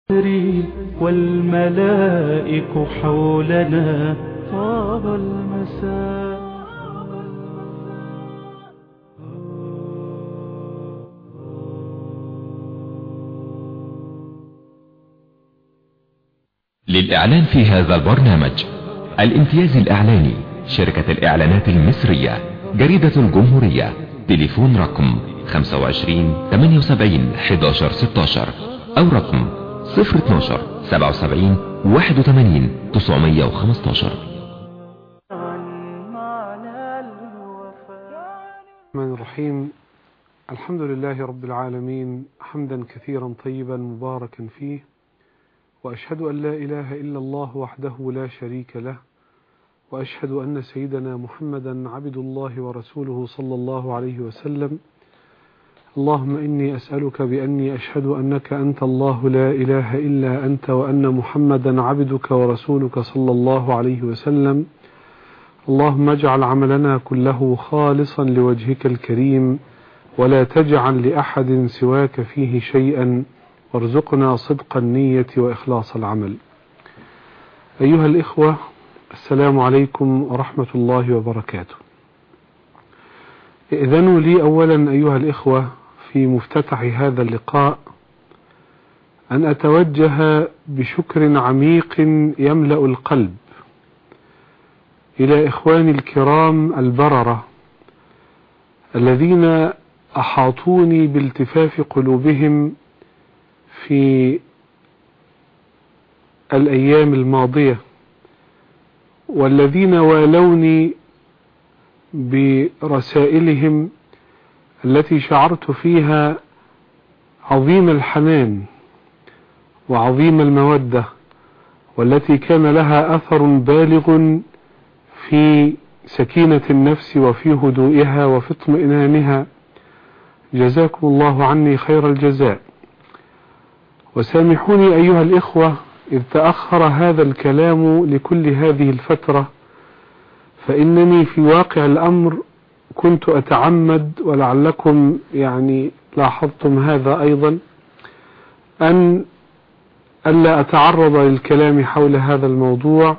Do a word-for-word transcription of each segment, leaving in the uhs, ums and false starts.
والملائك حولنا طاب المساء. للإعلان في هذا البرنامج: الامتياز الإعلاني، شركة الإعلانات المصرية، جريدة الجمهورية، تليفون رقم خمسة وعشرين ثمانية وسبعين أحد عشر ستة عشر أو رقم صفر اتناشر سبعة وسبعين واحد وثمانين تسعمية وخمسة عشر. الرحمن الرحيم. الحمد لله رب العالمين، حمدا كثيرا طيبا مباركا فيه، وأشهد أن لا إله إلا الله وحده لا شريك له، وأشهد أن سيدنا محمدا عبد الله ورسوله صلى الله عليه وسلم. اللهم إني أسألك بأني أشهد أنك أنت الله لا إله إلا أنت، وأن محمدا عبدك ورسولك صلى الله عليه وسلم. اللهم اجعل عملنا كله خالصا لوجهك الكريم، ولا تجعل لأحد سواك فيه شيئا، وارزقنا صدق النية وإخلاص العمل. أيها الإخوة، السلام عليكم ورحمة الله وبركاته. إذنوا لي أولا أيها الإخوة في مفتتح هذا اللقاء أن أتوجه بشكر عميق يملأ القلب إلى إخواني الكرام البررة الذين أحاطوني بالتفاف قلوبهم في الأيام الماضية، والذين والوني برسائلهم التي شعرت فيها عظيم الحنان وعظيم المودة، والتي كان لها أثر بالغ في سكينة النفس وفي هدوئها وفي اطمئنانها. جزاكم الله عني خير الجزاء. وسامحوني أيها الإخوة إذ تأخر هذا الكلام لكل هذه الفترة، فإنني في واقع الأمر كنت أتعمد، ولعلكم يعني لاحظتم هذا أيضا، أن ألا أتعرض للكلام حول هذا الموضوع،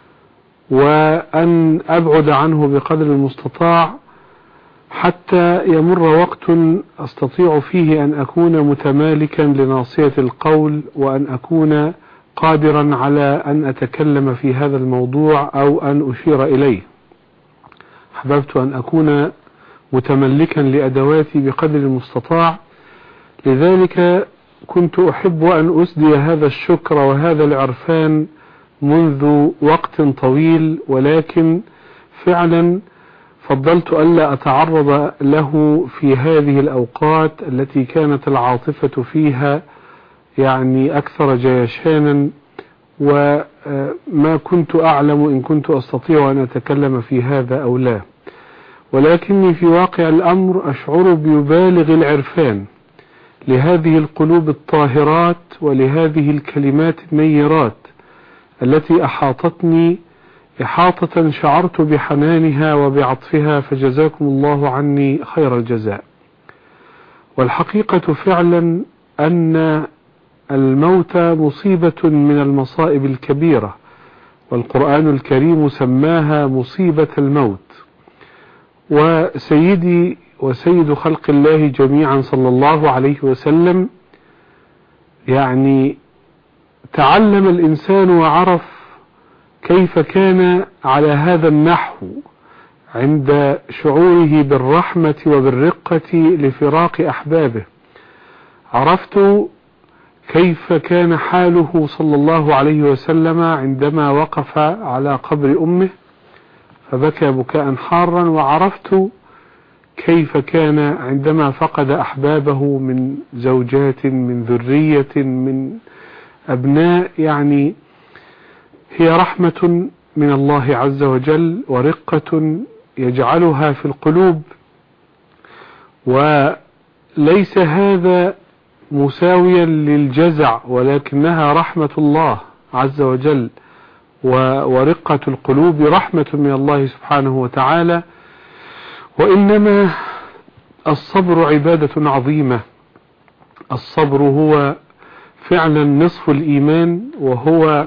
وأن أبعد عنه بقدر المستطاع حتى يمر وقت أستطيع فيه أن أكون متمالكا لناصية القول، وأن أكون قادرا على أن أتكلم في هذا الموضوع أو أن أشير إليه. حببت أن أكون متملكا لأدواتي بقدر المستطاع، لذلك كنت أحب أن أسدي هذا الشكر وهذا العرفان منذ وقت طويل، ولكن فعلا فضلت ألا أتعرض له في هذه الأوقات التي كانت العاطفة فيها يعني أكثر جيشانا، وما كنت أعلم إن كنت أستطيع أن أتكلم في هذا أو لا. ولكني في واقع الأمر أشعر بيبالغ العرفان لهذه القلوب الطاهرات ولهذه الكلمات النيرات التي أحاطتني إحاطة شعرت بحنانها وبعطفها، فجزاكم الله عني خير الجزاء. والحقيقة فعلا أن الموت مصيبة من المصائب الكبيرة، والقرآن الكريم سماها مصيبة الموت. وسيدي وسيد خلق الله جميعا صلى الله عليه وسلم يعني تعلم الإنسان وعرف كيف كان على هذا النحو عند شعوره بالرحمة وبالرقة لفراق أحبابه. عرفت كيف كان حاله صلى الله عليه وسلم عندما وقف على قبر أمه فبكى بكاء حارا، وعرفت كيف كان عندما فقد أحبابه من زوجات، من ذرية، من أبناء. يعني هي رحمة من الله عز وجل ورقة يجعلها في القلوب، وليس هذا مساويا للجزع، ولكنها رحمة الله عز وجل، ورقة القلوب رحمة من الله سبحانه وتعالى. وإنما الصبر عبادة عظيمة. الصبر هو فعلا نصف الإيمان، وهو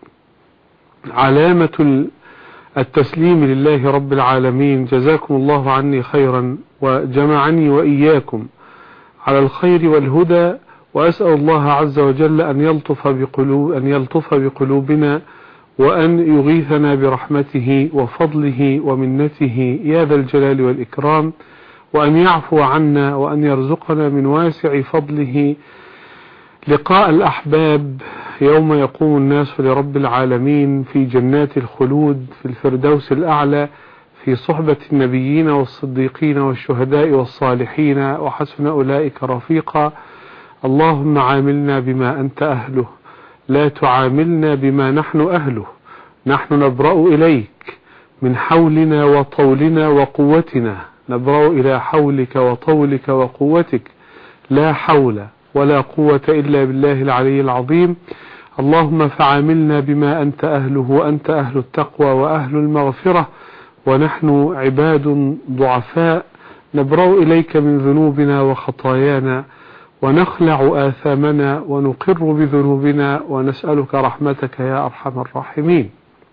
علامة التسليم لله رب العالمين. جزاكم الله عني خيرا وجمعني وإياكم على الخير والهدى، وأسأل الله عز وجل أن يلطف بقلوب أن يلطف بقلوبنا وأن يغيثنا برحمته وفضله ومنته يا ذا الجلال والإكرام، وأن يعفو عنا وأن يرزقنا من واسع فضله لقاء الأحباب يوم يقوم الناس لرب العالمين في جنات الخلود في الفردوس الأعلى في صحبة النبيين والصديقين والشهداء والصالحين وحسن أولئك رفيقا. اللهم عاملنا بما أنت أهله، لا تعاملنا بما نحن أهله. نحن نبرأ إليك من حولنا وطولنا وقوتنا، نبرأ إلى حولك وطولك وقوتك، لا حول ولا قوة إلا بالله العلي العظيم. اللهم فعاملنا بما أنت أهله، وأنت أهل التقوى وأهل المغفرة، ونحن عباد ضعفاء نبرأ إليك من ذنوبنا وخطايانا، ونخلع آثامنا ونقر بذنوبنا، ونسألك رحمتك يا أرحم الراحمين.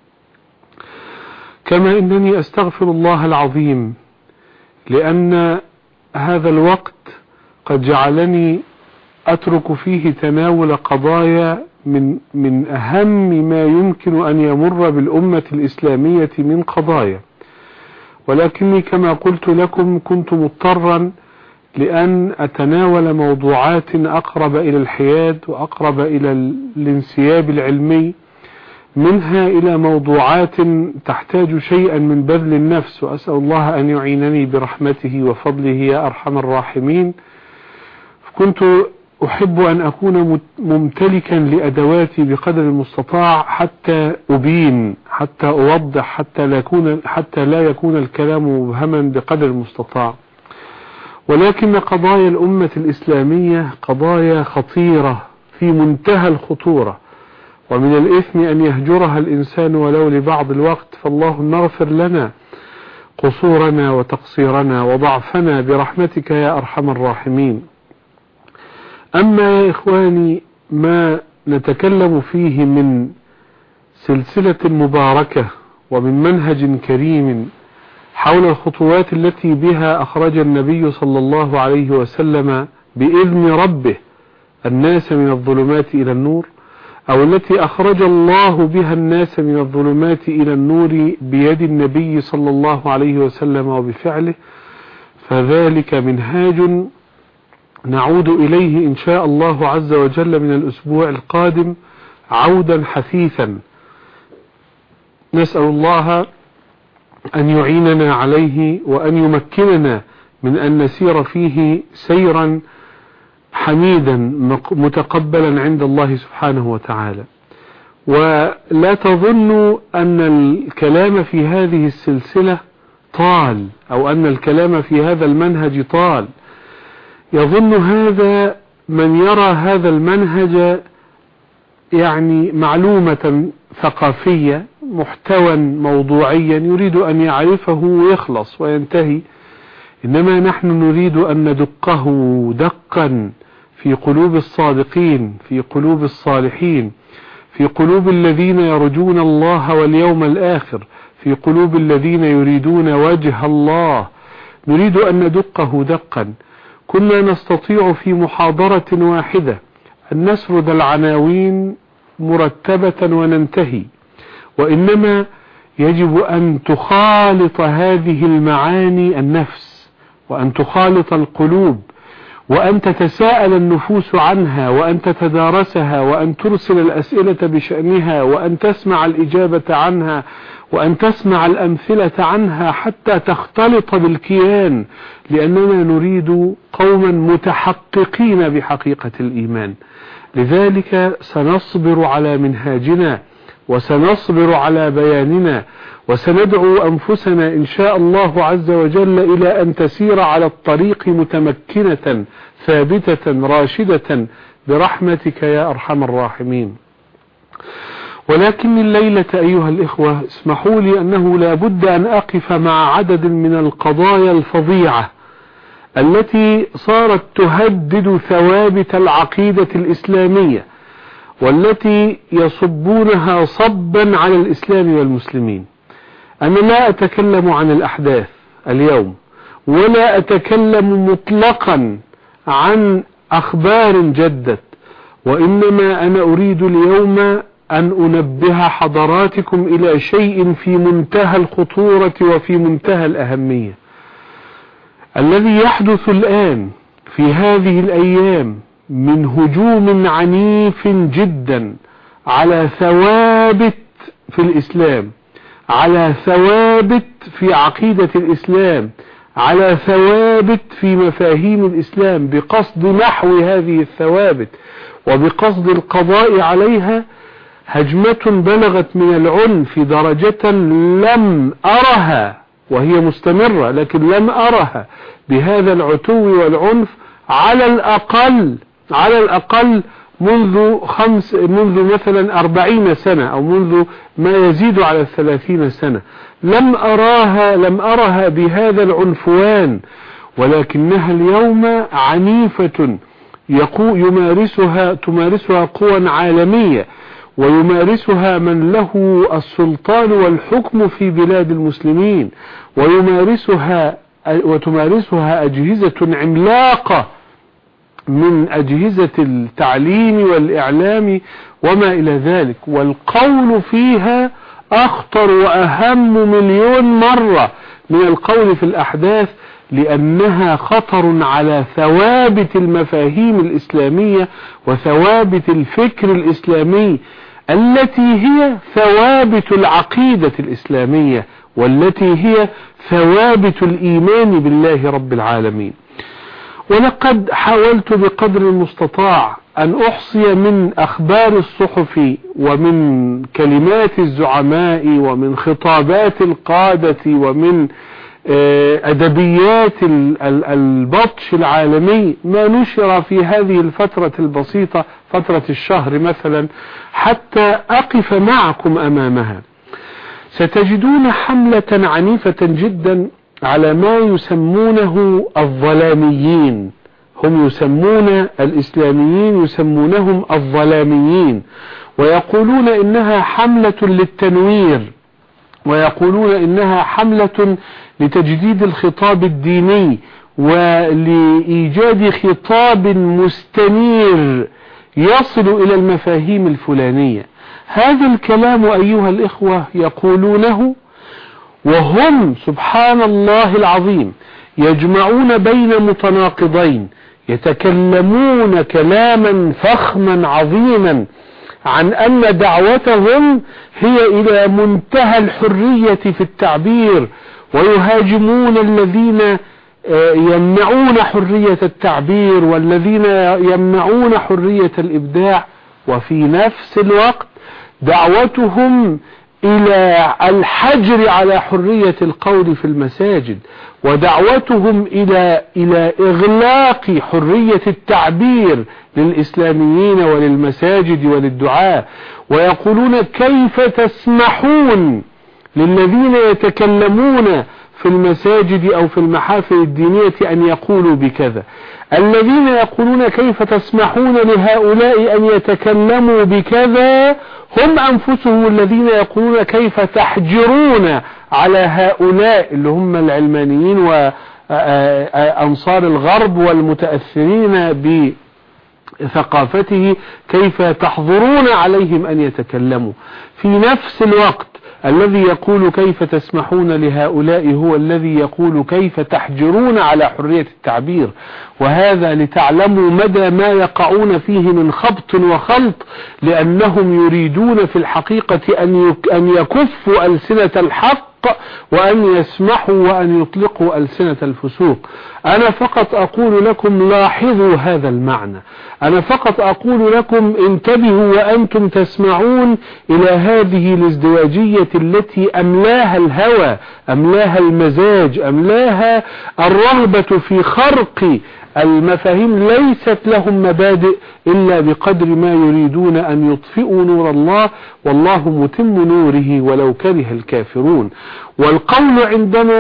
كما إنني أستغفر الله العظيم لأن هذا الوقت قد جعلني أترك فيه تناول قضايا من من أهم ما يمكن أن يمر بالأمة الإسلامية من قضايا، ولكني كما قلت لكم كنت مضطرا لأن أتناول موضوعات أقرب إلى الحياد وأقرب إلى الانسياب العلمي، منها إلى موضوعات تحتاج شيئا من بذل النفس، وأسأل الله أن يعينني برحمته وفضله يا أرحم الراحمين. كنت أحب أن أكون ممتلكا لأدواتي بقدر المستطاع حتى أبين، حتى أوضح، حتى لا يكون, حتى لا يكون الكلام مبهما بقدر المستطاع. ولكن قضايا الأمة الإسلامية قضايا خطيرة في منتهى الخطورة، ومن الإثم أن يهجرها الإنسان ولو لبعض الوقت، فاللهم اغفر لنا قصورنا وتقصيرنا وضعفنا برحمتك يا أرحم الراحمين. أما يا إخواني ما نتكلم فيه من سلسلة مباركة ومن منهج كريم حول الخطوات التي بها أخرج النبي صلى الله عليه وسلم بإذن ربه الناس من الظلمات إلى النور، أو التي أخرج الله بها الناس من الظلمات إلى النور بيد النبي صلى الله عليه وسلم وبفعله، فذلك منهاج نعود إليه إن شاء الله عز وجل من الأسبوع القادم عودا حثيثا. نسأل الله أن يعيننا عليه وأن يمكننا من أن نسير فيه سيرا حميدا متقبلا عند الله سبحانه وتعالى. ولا تظنوا أن الكلام في هذه السلسلة طال، أو أن الكلام في هذا المنهج طال. يظن هذا من يرى هذا المنهج يعني معلومة ثقافية، محتوى موضوعيا يريد أن يعرفه ويخلص وينتهي، إنما نحن نريد أن ندقه دقا في قلوب الصادقين، في قلوب الصالحين، في قلوب الذين يرجون الله واليوم الآخر، في قلوب الذين يريدون وجه الله. نريد أن ندقه دقا. كنا نستطيع في محاضرة واحدة أن نسرد العناوين مرتبة وننتهي، وإنما يجب أن تخالط هذه المعاني النفس، وأن تخالط القلوب، وأن تتساءل النفوس عنها، وأن تتدارسها، وأن ترسل الأسئلة بشأنها، وأن تسمع الإجابة عنها، وأن تسمع الأمثلة عنها حتى تختلط بالكيان، لأننا نريد قوما متحققين بحقيقة الإيمان. لذلك سنصبر على منهاجنا، وسنصبر على بياننا، وسندعو أنفسنا إن شاء الله عز وجل إلى أن تسير على الطريق متمكنة ثابتة راشدة برحمتك يا أرحم الراحمين. ولكن الليلة أيها الإخوة اسمحوا لي أنه لا بد أن أقف مع عدد من القضايا الفظيعة التي صارت تهدد ثوابت العقيدة الإسلامية، والتي يصبونها صبا على الإسلام والمسلمين. أنا لا أتكلم عن الأحداث اليوم، ولا أتكلم مطلقا عن أخبار جدت، وإنما أنا أريد اليوم أن أنبه حضراتكم إلى شيء في منتهى الخطورة وفي منتهى الأهمية. الذي يحدث الآن في هذه الأيام من هجوم عنيف جدا على ثوابت في الإسلام، على ثوابت في عقيدة الإسلام، على ثوابت في مفاهيم الإسلام، بقصد محو هذه الثوابت وبقصد القضاء عليها، هجمة بلغت من العنف درجة لم أرها، وهي مستمرة لكن لم أرها بهذا العتو والعنف على الأقل على الأقل منذ خمس منذ مثلا أربعين سنة أو منذ ما يزيد على الثلاثين سنة. لم أراها لم أرها بهذا العنفوان، ولكنها اليوم عنيفة يقو يمارسها تمارسها قوى عالمية، ويمارسها من له السلطان والحكم في بلاد المسلمين، ويمارسها وتمارسها أجهزة عملاقة من أجهزة التعليم والإعلام وما إلى ذلك، والقول فيها أخطر وأهم مليون مرة من القول في الأحداث، لأنها خطر على ثوابت المفاهيم الإسلامية وثوابت الفكر الإسلامي التي هي ثوابت العقيدة الإسلامية، والتي هي ثوابت الإيمان بالله رب العالمين. ولقد حاولت بقدر المستطاع أن أحصي من أخبار الصحف ومن كلمات الزعماء ومن خطابات القادة ومن أدبيات البطش العالمي ما نشر في هذه الفترة البسيطة، فترة الشهر مثلا، حتى أقف معكم أمامها. ستجدون حملة عنيفة جدا على ما يسمونه الظلاميين. هم يسمون الإسلاميين يسمونهم الظلاميين، ويقولون إنها حملة للتنوير، ويقولون إنها حملة لتجديد الخطاب الديني ولإيجاد خطاب مستنير يصل إلى المفاهيم الفلانية. هذا الكلام أيها الإخوة يقولونه وهم سبحان الله العظيم يجمعون بين متناقضين، يتكلمون كلاما فخما عظيما عن أن دعوتهم هي إلى منتهى الحرية في التعبير، ويهاجمون الذين يمنعون حرية التعبير والذين يمنعون حرية الإبداع، وفي نفس الوقت دعوتهم إلى الحجر على حرية القول في المساجد، ودعوتهم إلى إلى إغلاق حرية التعبير للإسلاميين وللمساجد وللدعاء. ويقولون كيف تسمحون للذين يتكلمون في المساجد أو في المحافل الدينية أن يقولوا بكذا. الذين يقولون كيف تسمحون لهؤلاء أن يتكلموا بكذا هم أنفسهم الذين يقولون كيف تحجرون على هؤلاء اللي هم العلمانيين وأنصار الغرب والمتأثرين بثقافته، كيف تحظرون عليهم أن يتكلموا. في نفس الوقت الذي يقول كيف تسمحون لهؤلاء هو الذي يقول كيف تحجرون على حرية التعبير، وهذا لتعلموا مدى ما يقعون فيه من خبط وخلط، لأنهم يريدون في الحقيقة أن يكفوا ألسنة الحق وأن يسمحوا وأن يطلقوا ألسنة الفسوق. أنا فقط أقول لكم لاحظوا هذا المعنى، أنا فقط أقول لكم انتبهوا وأنتم تسمعون إلى هذه الازدواجية التي أملاها الهوى، أملاها المزاج، أملاها الرغبة في خرق المفاهيم. ليست لهم مبادئ إلا بقدر ما يريدون أن يطفئوا نور الله، والله متم نوره ولو كره الكافرون. والقول عندنا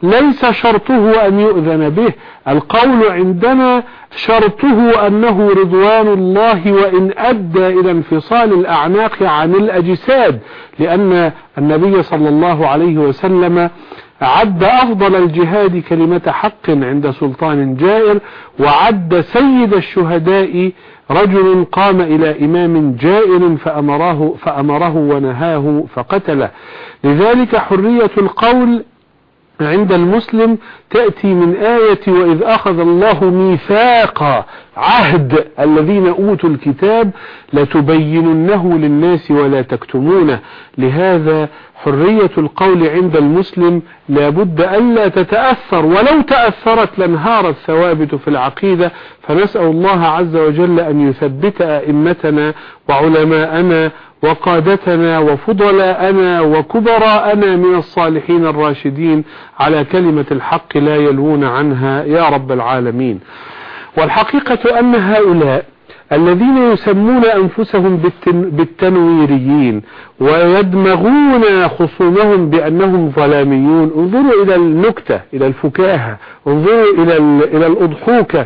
ليس شرطه أن يؤذن به. القول عندنا شرطه أنه رضوان الله وإن أدى إلى انفصال الأعناق عن الأجساد، لأن النبي صلى الله عليه وسلم عد أفضل الجهاد كلمة حق عند سلطان جائر، وعد سيد الشهداء رجل قام إلى إمام جائر فأمره, فأمره ونهاه فقتله. لذلك حرية القول عند المسلم تأتي من آية وإذ أخذ الله ميثاق عهد الذين أوتوا الكتاب لتبيننه للناس ولا تكتمونه. لهذا حرية القول عند المسلم لابد ألا تتأثر، ولو تأثرت لانهارت ثوابت في العقيدة. فنسأل الله عز وجل أن يثبت أئمتنا وعلماءنا وقادتنا وفضلاءنا وكبراءنا من الصالحين الراشدين على كلمة الحق لا يلوون عنها يا رب العالمين. والحقيقة أن هؤلاء الذين يسمون أنفسهم بالتنويريين ويدمغون خصومهم بأنهم ظلاميون، انظروا إلى النكتة، إلى الفكاهة، انظروا إلى إلى الأضحوكة.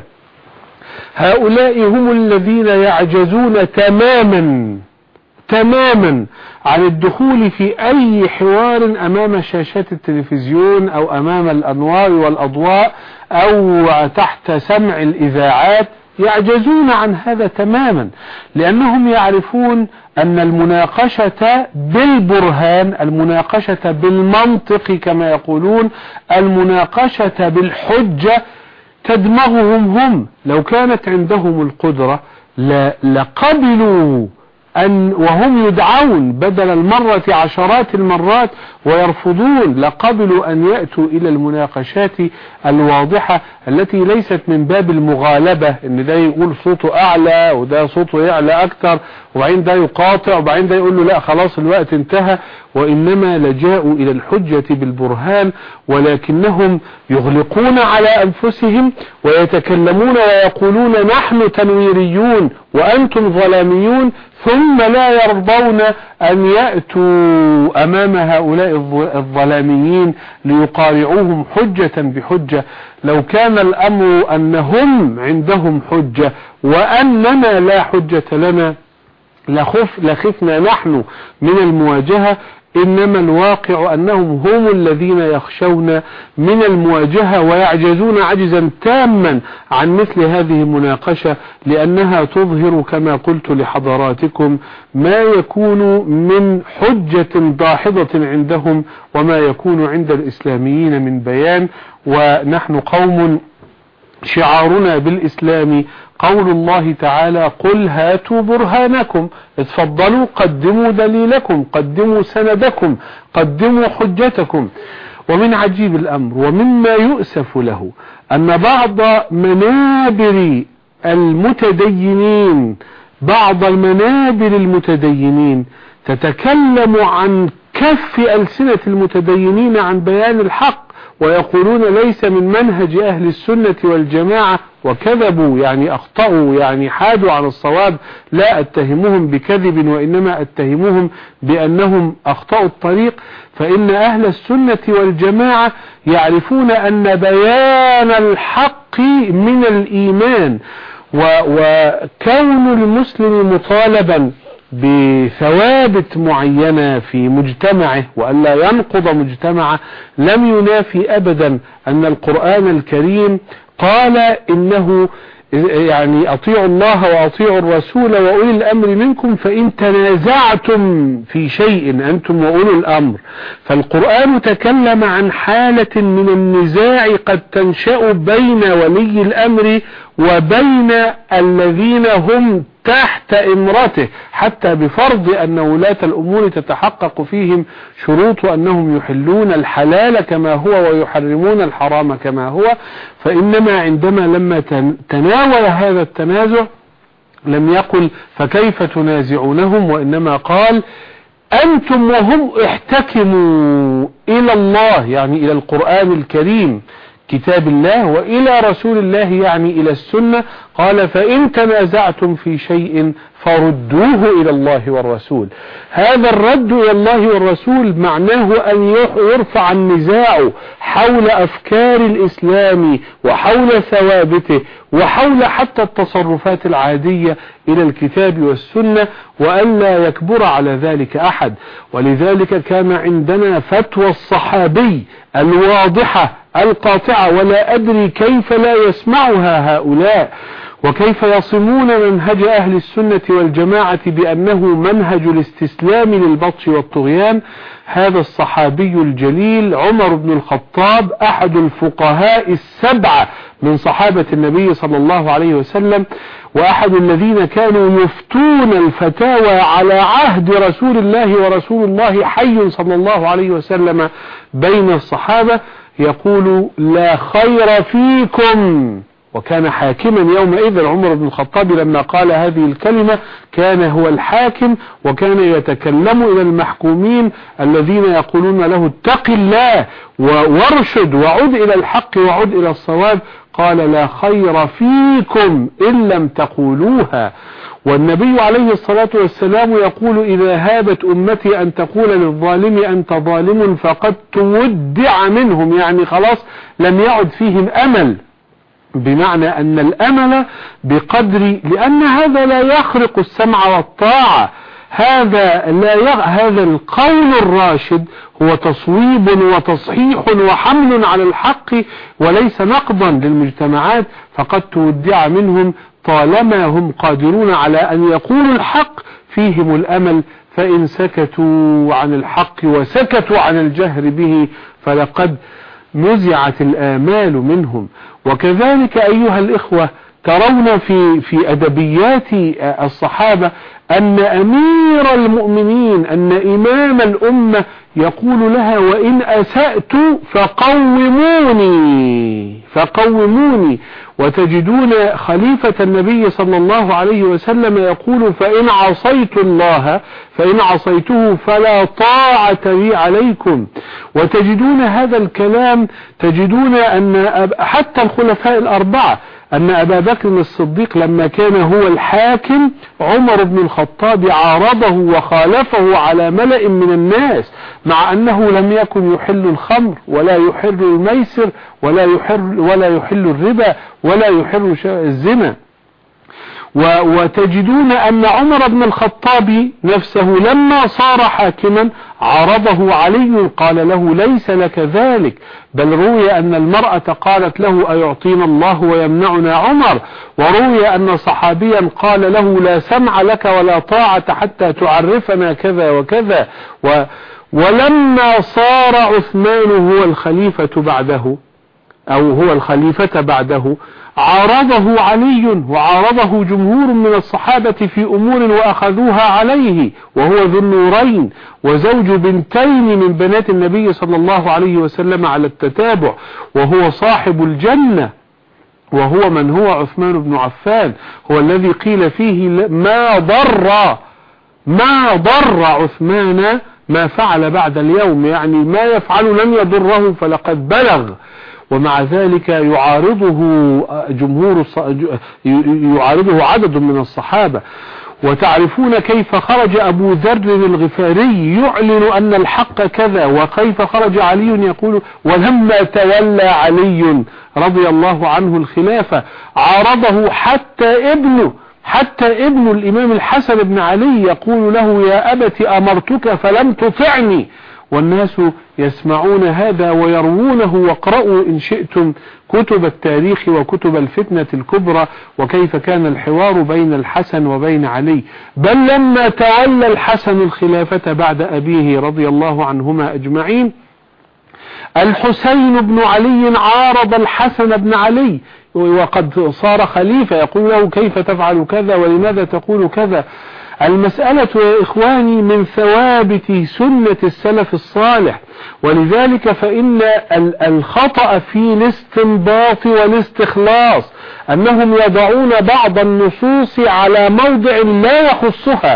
هؤلاء هم الذين يعجزون تماما تماما عن الدخول في أي حوار أمام شاشات التلفزيون أو أمام الأنوار والأضواء أو تحت سمع الإذاعات. يعجزون عن هذا تماما، لأنهم يعرفون أن المناقشة بالبرهان، المناقشة بالمنطق كما يقولون، المناقشة بالحجة تدمغهم هم. لو كانت عندهم القدرة لقبلوا أن وهم يدعون بدل المرة عشرات المرات ويرفضون، لقبلوا أن يأتوا إلى المناقشات الواضحة التي ليست من باب المغالبة، إن ده يقول صوته أعلى وده صوته يعلى أكتر وبعدين ده يقاطع وبعدين ده يقول له لا خلاص الوقت انتهى، وإنما لجاءوا إلى الحجة بالبرهان. ولكنهم يغلقون على أنفسهم ويتكلمون ويقولون نحن تنويريون وأنتم ظلاميون، ثم لا يرضون أن يأتوا أمام هؤلاء الظلاميين ليقارعوهم حجة بحجة. لو كان الأمر أنهم عندهم حجة وأننا لا حجة لنا لخف لخفنا نحن من المواجهة، إنما الواقع أنهم هم الذين يخشون من المواجهة ويعجزون عجزا تاما عن مثل هذه المناقشة، لأنها تظهر كما قلت لحضراتكم ما يكون من حجة داحضة عندهم وما يكون عند الإسلاميين من بيان. ونحن قوم شعارنا بالإسلام قول الله تعالى قل هاتوا برهانكم، اتفضلوا قدموا دليلكم، قدموا سندكم، قدموا حجتكم. ومن عجيب الأمر ومما يؤسف له أن بعض منابر المتدينين بعض المنابر المتدينين تتكلم عن كف ألسنة المتدينين عن بيان الحق، ويقولون ليس من منهج أهل السنة والجماعة، وكذبوا يعني أخطأوا يعني حادوا عن الصواب. لا أتهمهم بكذب وإنما أتهمهم بأنهم أخطأوا الطريق. فإن أهل السنة والجماعة يعرفون أن بيان الحق من الإيمان، وكون المسلم مطالبا بثوابت معينة في مجتمعه وألا ينقض مجتمعه لم ينافي أبدا أن القرآن الكريم قال إنه يعني أطيعوا الله وأطيعوا الرسول وأولي الأمر منكم فإن تنازعتم في شيء أنتم وأولي الأمر. فالقرآن تكلم عن حالة من النزاع قد تنشأ بين ولي الأمر وبين الذين هم تحت إمرته، حتى بفرض أن ولاة الأمور تتحقق فيهم شروط أنهم يحلون الحلال كما هو ويحرمون الحرام كما هو. فإنما عندما لما تناول هذا التنازع لم يقل فكيف تنازعونهم، وإنما قال أنتم وهم احتكموا إلى الله، يعني إلى القرآن الكريم كتاب الله وإلى رسول الله يعني إلى السنة. قال فإن تنازعتم في شيء فردوه إلى الله والرسول. هذا الرد إلى الله والرسول معناه أن يرفع النزاع حول أفكار الإسلام وحول ثوابته وحول حتى التصرفات العادية إلى الكتاب والسنة، وأن لا يكبر على ذلك أحد. ولذلك كان عندنا فتوى الصحابي الواضحة القاطعة، ولا أدري كيف لا يسمعها هؤلاء، وكيف يصمون منهج أهل السنة والجماعة بأنه منهج الاستسلام للبطش والطغيان. هذا الصحابي الجليل عمر بن الخطاب أحد الفقهاء السبعة من صحابة النبي صلى الله عليه وسلم، وأحد الذين كانوا يفتون الفتاوى على عهد رسول الله ورسول الله حي صلى الله عليه وسلم بين الصحابة، يقول لا خير فيكم. وكان حاكما يومئذ عمر بن الخطاب لما قال هذه الكلمة، كان هو الحاكم وكان يتكلم إلى المحكومين الذين يقولون له اتق الله وارشد وعد إلى الحق وعد إلى الصواب. قال لا خير فيكم إن لم تقولوها. والنبي عليه الصلاة والسلام يقول إذا هابت أمتي أن تقول للظالم أنت ظالم فقد تودع منهم، يعني خلاص لم يعد فيهم أمل، بمعنى أن الأمل بقدر، لأن هذا لا يخرق السمع والطاعة، هذا لا يغ... هذا القول الراشد هو تصويب وتصحيح وحمل على الحق وليس نقضا للمجتمعات، فقد تودع منهم طالما هم قادرون على أن يقولوا الحق فيهم الأمل، فإن سكتوا عن الحق وسكتوا عن الجهر به فلقد نزعت الآمال منهم. وكذلك أيها الإخوة ترون في في أدبيات الصحابة أن أمير المؤمنين أن إمام الأمة يقول لها وإن أسأت فقوموني فقوموني. وتجدون خليفة النبي صلى الله عليه وسلم يقول فإن عصيت الله فإن عصيته فلا طاعة لي عليكم. وتجدون هذا الكلام، تجدون أن حتى الخلفاء الأربعة أن أبا بكر الصديق لما كان هو الحاكم عمر بن الخطاب عارضه وخالفه على ملأ من الناس، مع أنه لم يكن يحل الخمر ولا يحل الميسر ولا يحل ولا يحل الربا ولا يحل الزنا. وتجدون أن عمر بن الخطاب نفسه لما صار حاكما عرضه علي، قال له ليس لك ذلك، بل روي أن المرأة قالت له أيعطينا الله ويمنعنا عمر، وروي أن صحابيا قال له لا سمع لك ولا طاعة حتى تعرفنا كذا وكذا. و ولما صار عثمان هو الخليفة بعده أو هو الخليفة بعده عارضه علي وعارضه جمهور من الصحابة في أمور وأخذوها عليه، وهو ذو النورين وزوج بنتين من بنات النبي صلى الله عليه وسلم على التتابع، وهو صاحب الجنة، وهو من هو عثمان بن عفان، هو الذي قيل فيه ما ضر ما ضر عثمان ما فعل بعد اليوم، يعني ما يفعل لن يضره فلقد بلغ. ومع ذلك يعارضه جمهور يعارضه عدد من الصحابة. وتعرفون كيف خرج أبو ذر الغفاري يعلن أن الحق كذا، وكيف خرج علي يقول ولما تولى علي رضي الله عنه الخلافة عارضه حتى ابنه حتى ابن الإمام الحسن بن علي يقول له يا أبت أمرتك فلم تطعني. والناس يسمعون هذا ويروونه، واقرأوا إن شئتم كتب التاريخ وكتب الفتنة الكبرى وكيف كان الحوار بين الحسن وبين علي. بل لما تولى الحسن الخلافة بعد أبيه رضي الله عنهما أجمعين، الحسين بن علي عارض الحسن بن علي وقد صار خليفة، يقول له كيف تفعل كذا ولماذا تقول كذا. المسألة يا إخواني من ثوابت سنة السلف الصالح، ولذلك فإن الخطأ في الاستنباط والاستخلاص أنهم يضعون بعض النصوص على موضع لا يخصها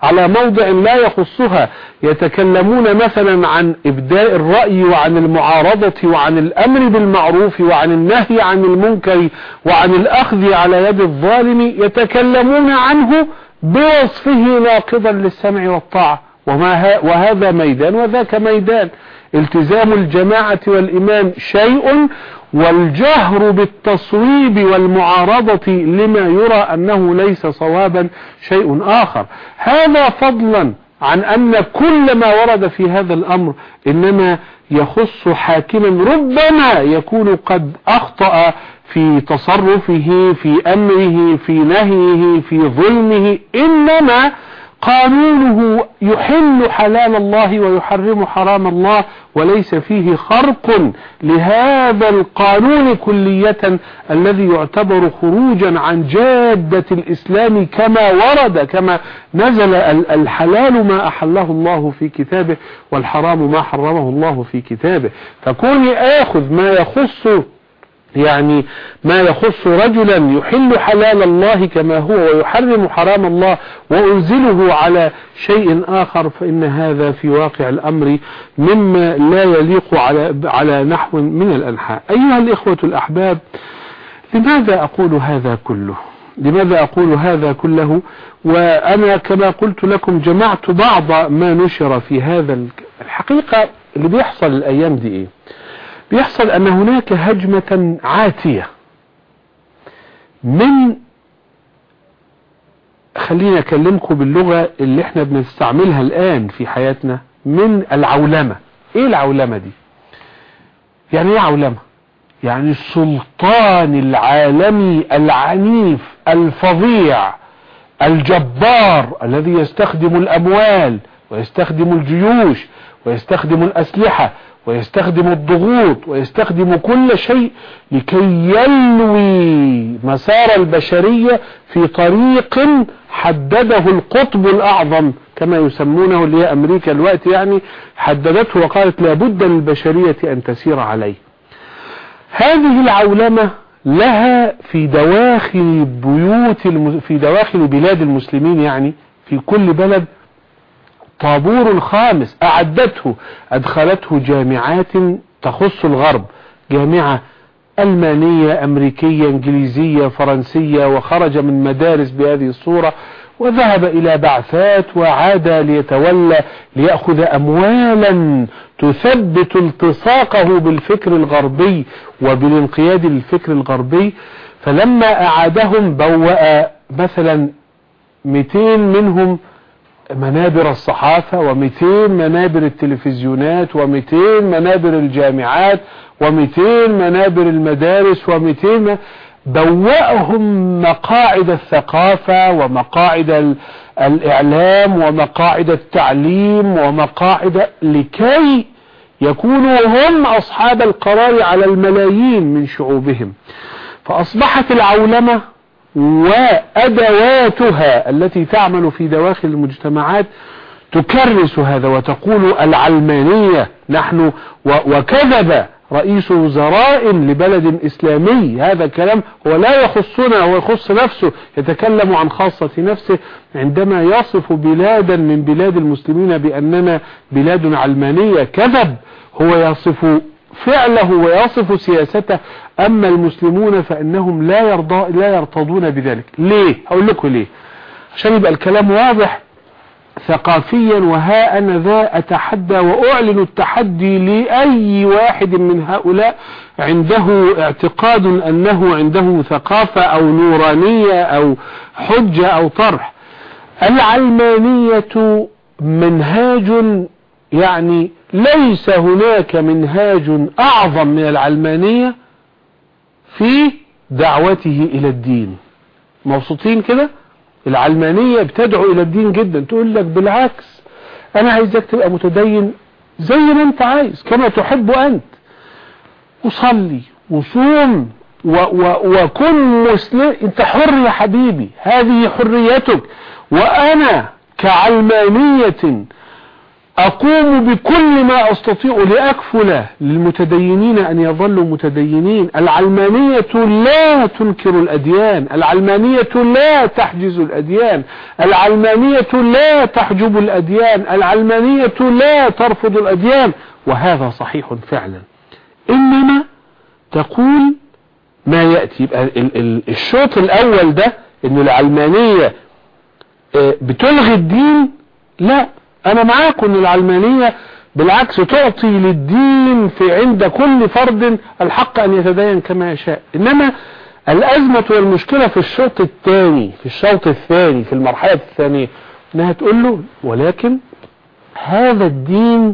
على موضع لا يخصها، يتكلمون مثلا عن إبداء الرأي وعن المعارضة وعن الأمر بالمعروف وعن النهي عن المنكر وعن الأخذ على يد الظالم، يتكلمون عنه بوصفه ناقضا للسمع والطاعة، وما وهذا ميدان وذاك ميدان. التزام الجماعة والإمام شيء، والجهر بالتصويب والمعارضة لما يرى أنه ليس صوابا شيء آخر. هذا فضلا عن أن كل ما ورد في هذا الأمر إنما يخص حاكما ربما يكون قد أخطأ في تصرفه، في أمره، في نهيه، في ظلمه، إنما قانونه يحل حلال الله ويحرم حرام الله، وليس فيه خرق لهذا القانون كلية الذي يعتبر خروجا عن جادة الإسلام كما ورد، كما نزل الحلال ما أحله الله في كتابه والحرام ما حرمه الله في كتابه. فكوني آخذ ما يخص يعني ما يخص رجلا يحل حلال الله كما هو ويحرم حرام الله وأنزله على شيء آخر، فإن هذا في واقع الأمر مما لا يليق على على نحو من الأنحاء. أيها الإخوة الأحباب، لماذا أقول هذا كله؟ لماذا أقول هذا كله؟ وأنا كما قلت لكم جمعت بعض ما نشر في هذا. الحقيقة اللي بيحصل الأيام دي إيه؟ بيحصل أن هناك هجمة عاتية من، خلينا أكلمكم باللغة اللي احنا بنستعملها الآن في حياتنا، من العولمة. ايه العولمة دي؟ يعني ايه عولمة؟ يعني السلطان العالمي العنيف الفظيع الجبار الذي يستخدم الأموال ويستخدم الجيوش ويستخدم الأسلحة ويستخدم الضغوط ويستخدم كل شيء لكي يلوي مسار البشرية في طريق حدده القطب الأعظم كما يسمونه، اللي هي أمريكا الوقت، يعني حددته وقالت لابد للبشرية أن تسير عليه. هذه العولمة لها في دواخل بيوت الم... في دواخل بلاد المسلمين، يعني في كل بلد طابور خامس أعدته أدخلته جامعات تخص الغرب، جامعة ألمانية، أمريكية، إنجليزية، فرنسية، وخرج من مدارس بهذه الصورة وذهب إلى بعثات وعاد ليتولى ليأخذ أموالا تثبت التصاقه بالفكر الغربي وبالانقياد للفكر الغربي. فلما أعادهم بوأ مثلا مئتين منهم منابر الصحافة، ومئتين منابر التلفزيونات، ومئتين منابر الجامعات، ومئتين منابر المدارس، ومئتين بوأهم مقاعد الثقافة ومقاعد الإعلام ومقاعد التعليم ومقاعد، لكي يكونوا هم أصحاب القرار على الملايين من شعوبهم. فأصبحت العولمة وأدواتها التي تعمل في دواخل المجتمعات تكرس هذا وتقول العلمانية نحن، وكذب رئيس وزراء لبلد إسلامي، هذا كلام هو لا يخصنا، هو يخص نفسه، يتكلم عن خاصة نفسه عندما يصف بلادا من بلاد المسلمين بأننا بلاد علمانية. كذب، هو يصف فعله ويصف سياسته. أما المسلمون فإنهم لا يرضى لا يرتضون بذلك. ليه؟ هقول لكم ليه، عشان يبقى الكلام واضح ثقافيا. وها أنا ذا أتحدى وأعلن التحدي لأي واحد من هؤلاء عنده اعتقاد أنه عنده ثقافة أو نورانية أو حجة أو طرح. العلمانية منهاج، يعني ليس هناك منهاج أعظم من العلمانية في دعوته إلى الدين. مبسوطين كده؟ العلمانية بتدعو إلى الدين جدا، تقول لك بالعكس أنا عايزك تبقى متدين زي ما أنت عايز كما تحب أنت، وصلي وصوم وكن مسلم، أنت حر يا حبيبي، هذه حريتك. وأنا كعلمانية أقوم بكل ما أستطيع لأكفل للمتدينين أن يظلوا متدينين. العلمانية لا تنكر الأديان، العلمانية لا تحجز الأديان، العلمانية لا تحجب الأديان، العلمانية لا ترفض الأديان، وهذا صحيح فعلا. إنما تقول ما يأتي. يبقى الشوط الأول ده إن العلمانية بتلغي الدين، لا، أنا معاكم. العلمانية بالعكس تعطي للدين في عند كل فرد الحق أن يتدين كما يشاء. إنما الأزمة والمشكلة في الشوط الثاني، في الشوط الثاني في المرحلة الثانية، إنها تقول له ولكن هذا الدين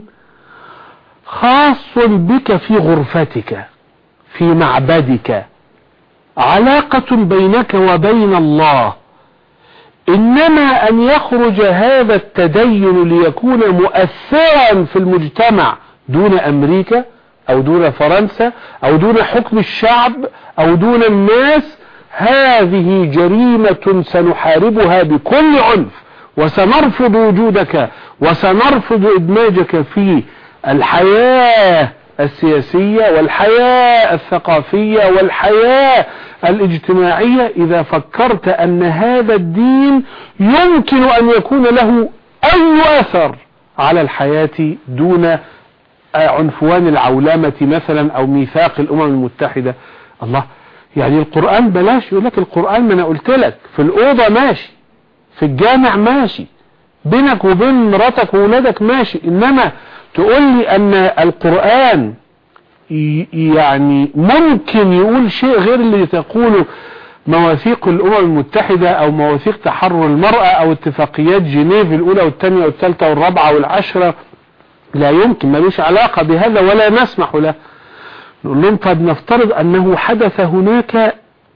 خاص بك في غرفتك في معبدك، علاقة بينك وبين الله. إنما أن يخرج هذا التدين ليكون مؤثرا في المجتمع دون أمريكا أو دون فرنسا أو دون حكم الشعب أو دون الناس، هذه جريمة سنحاربها بكل عنف، وسنرفض وجودك وسنرفض إدماجك في الحياة السياسية والحياة الثقافية والحياة الاجتماعية إذا فكرت أن هذا الدين يمكن أن يكون له أي أثر على الحياة دون عنفوان العولمة مثلا أو ميثاق الأمم المتحدة. الله، يعني القرآن بلاش. يقول لك القرآن ما أنا قلت لك في الأوضة ماشي، في الجامع ماشي، بينك وبين مراتك وولادك ماشي، إنما تقول لي أن القرآن يعني ممكن يقول شيء غير اللي تقوله مواثيق الأمم المتحدة أو مواثيق تحرر المرأة أو اتفاقيات جنيف الأولى والثانية والثالثة والرابعة والعشرة؟ لا يمكن، ملوش علاقة بهذا ولا نسمح له. نقول لهم طب نفترض أنه حدث هناك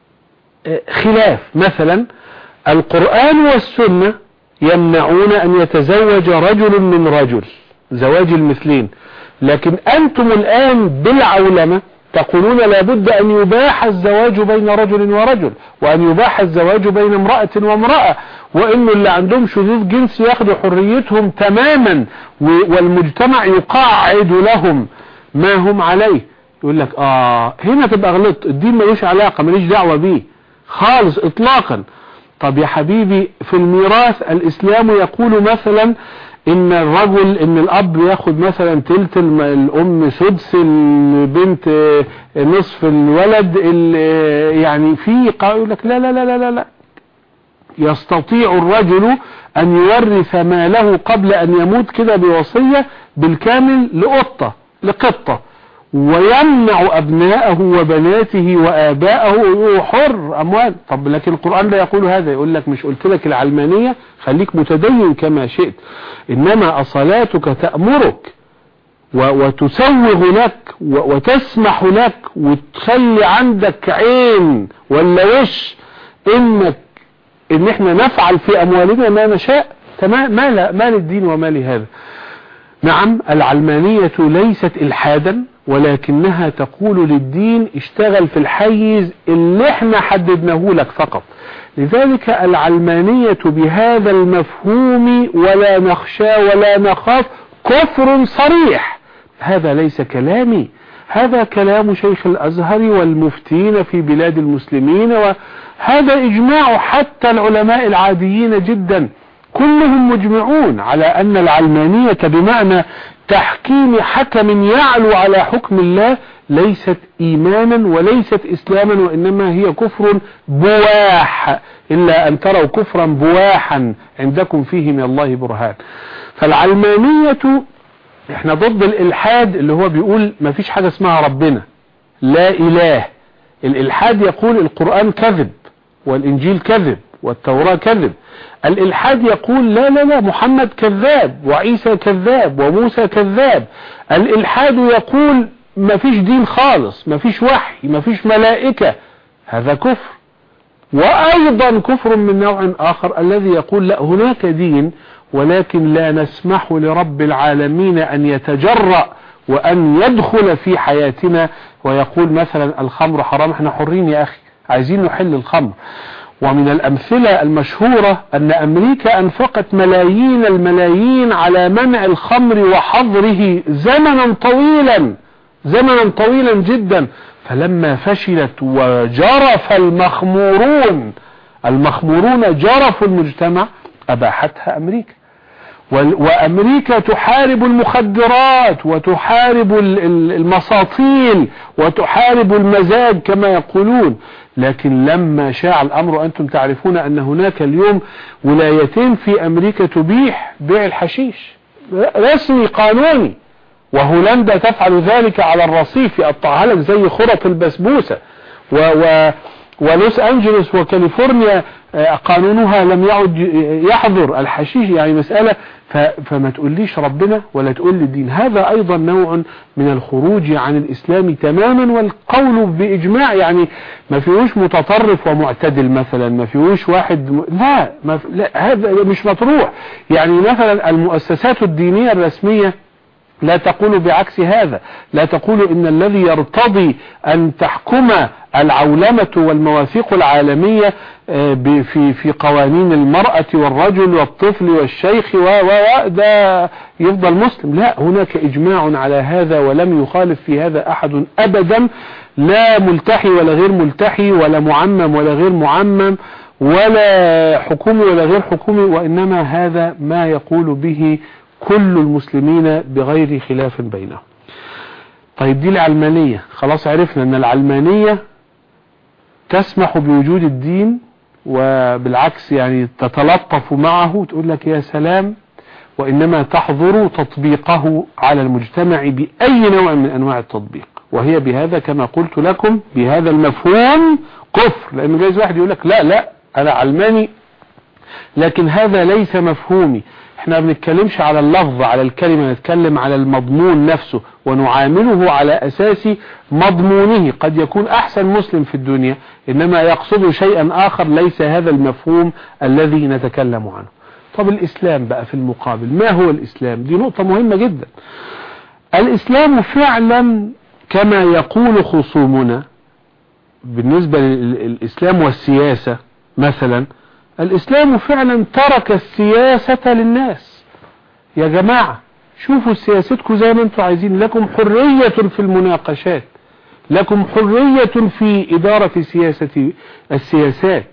خلاف، مثلا القرآن والسنة يمنعون أن يتزوج رجل من رجل، زواج المثلين، لكن أنتم الآن بالعولمة تقولون لابد أن يباح الزواج بين رجل ورجل، وأن يباح الزواج بين امرأة وامرأة، وإنه اللي عندهم شذوذ جنسي ياخدوا حريتهم تماما، والمجتمع يقاعد لهم ما هم عليه. يقول لك آه هنا تبقى غلط، الدين ملوش علاقة، ملوش دعوة بيه خالص إطلاقا. طب يا حبيبي في الميراث الإسلام يقول مثلا ان الرجل ان الاب ياخد مثلا تلت، الام سدس، البنت نصف الولد، يعني في يقول لك لا لا لا لا لا، يستطيع الرجل ان يورث ماله قبل ان يموت كده بوصية بالكامل لقطة لقطة، ويمنع ابناءه وبناته واباءه حر اموال. طب لكن القرآن لا يقول هذا، يقول لك مش قلت لك العلمانية خليك متدين كما شئت، انما اصلاتك تأمرك وتسوغ لك وتسمح لك وتخلي عندك عين ولا وش انك ان احنا نفعل في اموالنا ما نشاء. تمام، ما لا ما للدين وما لهذا. نعم العلمانية ليست الحادا، ولكنها تقول للدين اشتغل في الحيز اللي احنا حددناه لك فقط. لذلك العلمانية بهذا المفهوم ولا نخشى ولا نخاف كفر صريح. هذا ليس كلامي، هذا كلام شيخ الأزهر والمفتين في بلاد المسلمين، وهذا إجماع حتى العلماء العاديين جدا كلهم مجمعون على أن العلمانية بمعنى تحكيم حكم يعلو على حكم الله ليست إيمانا وليست إسلاما، وإنما هي كفر بواح، إلا أن تروا كفرا بواحا عندكم فيه من الله برهان. فالعلمانية احنا ضد الإلحاد اللي هو بيقول ما فيش حاجة اسمها ربنا، لا إله. الإلحاد يقول القرآن كذب والإنجيل كذب والتوراة كذب. الإلحاد يقول لا لا لا محمد كذاب وعيسى كذاب وموسى كذاب. الإلحاد يقول ما فيش دين خالص، ما فيش وحي، ما فيش ملائكة، هذا كفر. وأيضا كفر من نوع آخر الذي يقول لا هناك دين ولكن لا نسمح لرب العالمين أن يتجرأ وأن يدخل في حياتنا ويقول مثلا الخمر حرام، احنا حرين يا أخي عايزين نحل الخمر. ومن الأمثلة المشهورة أن أمريكا أنفقت ملايين الملايين على منع الخمر وحظره زمنا طويلا زمنا طويلا جدا، فلما فشلت وجرف المخمورون المخمورون جرفوا المجتمع أباحتها أمريكا. وأمريكا تحارب المخدرات وتحارب المساطيل وتحارب المزاج كما يقولون، لكن لما شاع الأمر، أنتم تعرفون أن هناك اليوم ولايتين في أمريكا تبيح بيع الحشيش رسمي قانوني، وهولندا تفعل ذلك على الرصيف، يقطعها لك زي خرط البسبوسة، و و ولوس أنجلوس وكاليفورنيا قانونها لم يعد يحظر الحشيش. يعني مسألة، فما تقوليش ربنا ولا تقول لي الدين. هذا أيضا نوع من الخروج عن الإسلام تماما، والقول بإجماع، يعني ما فيهوش متطرف ومعتدل مثلا، ما فيهوش واحد م... لا, ما في... لا هذا مش مطروح. يعني مثلا المؤسسات الدينية الرسمية لا تقول بعكس هذا، لا تقول إن الذي يرتضي أن تحكم العولمة والمواثيق العالمية في في قوانين المرأة والرجل والطفل والشيخ وده يفضل مسلم. لا، هناك إجماع على هذا ولم يخالف في هذا أحد أبدا، لا ملتحي ولا غير ملتحي ولا معمم ولا غير معمم ولا حكومي ولا غير حكومي، وإنما هذا ما يقول به كل المسلمين بغير خلاف بينهم. طيب دي العلمانية، خلاص عرفنا ان العلمانية تسمح بوجود الدين، وبالعكس يعني تتلطف معه وتقول لك يا سلام، وإنما تحظر تطبيقه على المجتمع بأي نوع من أنواع التطبيق، وهي بهذا كما قلت لكم بهذا المفهوم كفر. لأن جايز واحد يقول لك لا لا أنا علماني لكن هذا ليس مفهومي. احنا ما بنتكلمش على اللفظ على الكلمة، نتكلم على المضمون نفسه ونعامله على أساس مضمونه. قد يكون أحسن مسلم في الدنيا إنما يقصد شيئا آخر ليس هذا المفهوم الذي نتكلم عنه. طب الإسلام بقى في المقابل، ما هو الإسلام؟ دي نقطة مهمة جدا. الإسلام فعلا كما يقول خصومنا بالنسبة للإسلام والسياسة مثلا، الإسلام فعلا ترك السياسة للناس. يا جماعة شوفوا سياستكم زي ما انتم عايزين، لكم حرية في المناقشات، لكم حرية في إدارة سياسة السياسات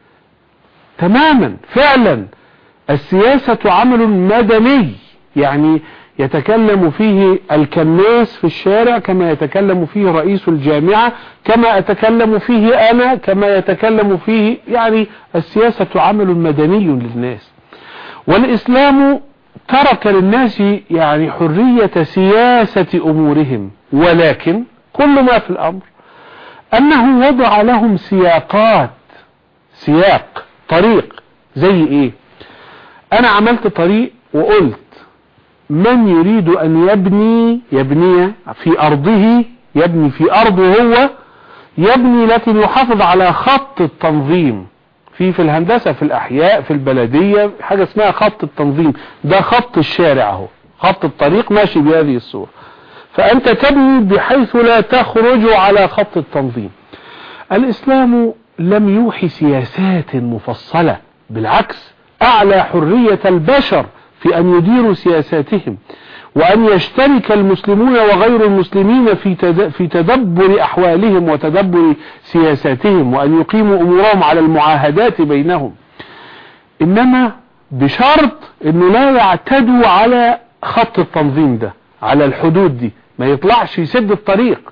تماما. فعلا السياسة عمل مدني، يعني يتكلم فيه الكناس في الشارع كما يتكلم فيه رئيس الجامعة، كما أتكلم فيه أنا، كما يتكلم فيه، يعني السياسة عمل مدني للناس. والإسلام ترك للناس يعني حرية سياسة أمورهم، ولكن كل ما في الأمر أنه وضع لهم سياقات، سياق طريق. زي إيه؟ أنا عملت طريق وقلت من يريد أن يبني يبني في أرضه، يبني في أرضه هو، يبني لكن يحافظ على خط التنظيم. في في الهندسة في الأحياء في البلدية حاجة اسمها خط التنظيم، ده خط الشارع اهو، خط الطريق ماشي بهذه الصورة، فأنت تبني بحيث لا تخرج على خط التنظيم. الإسلام لم يوحي سياسات مفصلة، بالعكس أعلى حرية البشر في أن يديروا سياساتهم، وأن يشترك المسلمون وغير المسلمين في في تدبر أحوالهم وتدبر سياساتهم، وأن يقيموا أمورهم على المعاهدات بينهم، إنما بشرط أنه لا يعتدوا على خط التنظيم ده، على الحدود دي، ما يطلعش يسد الطريق.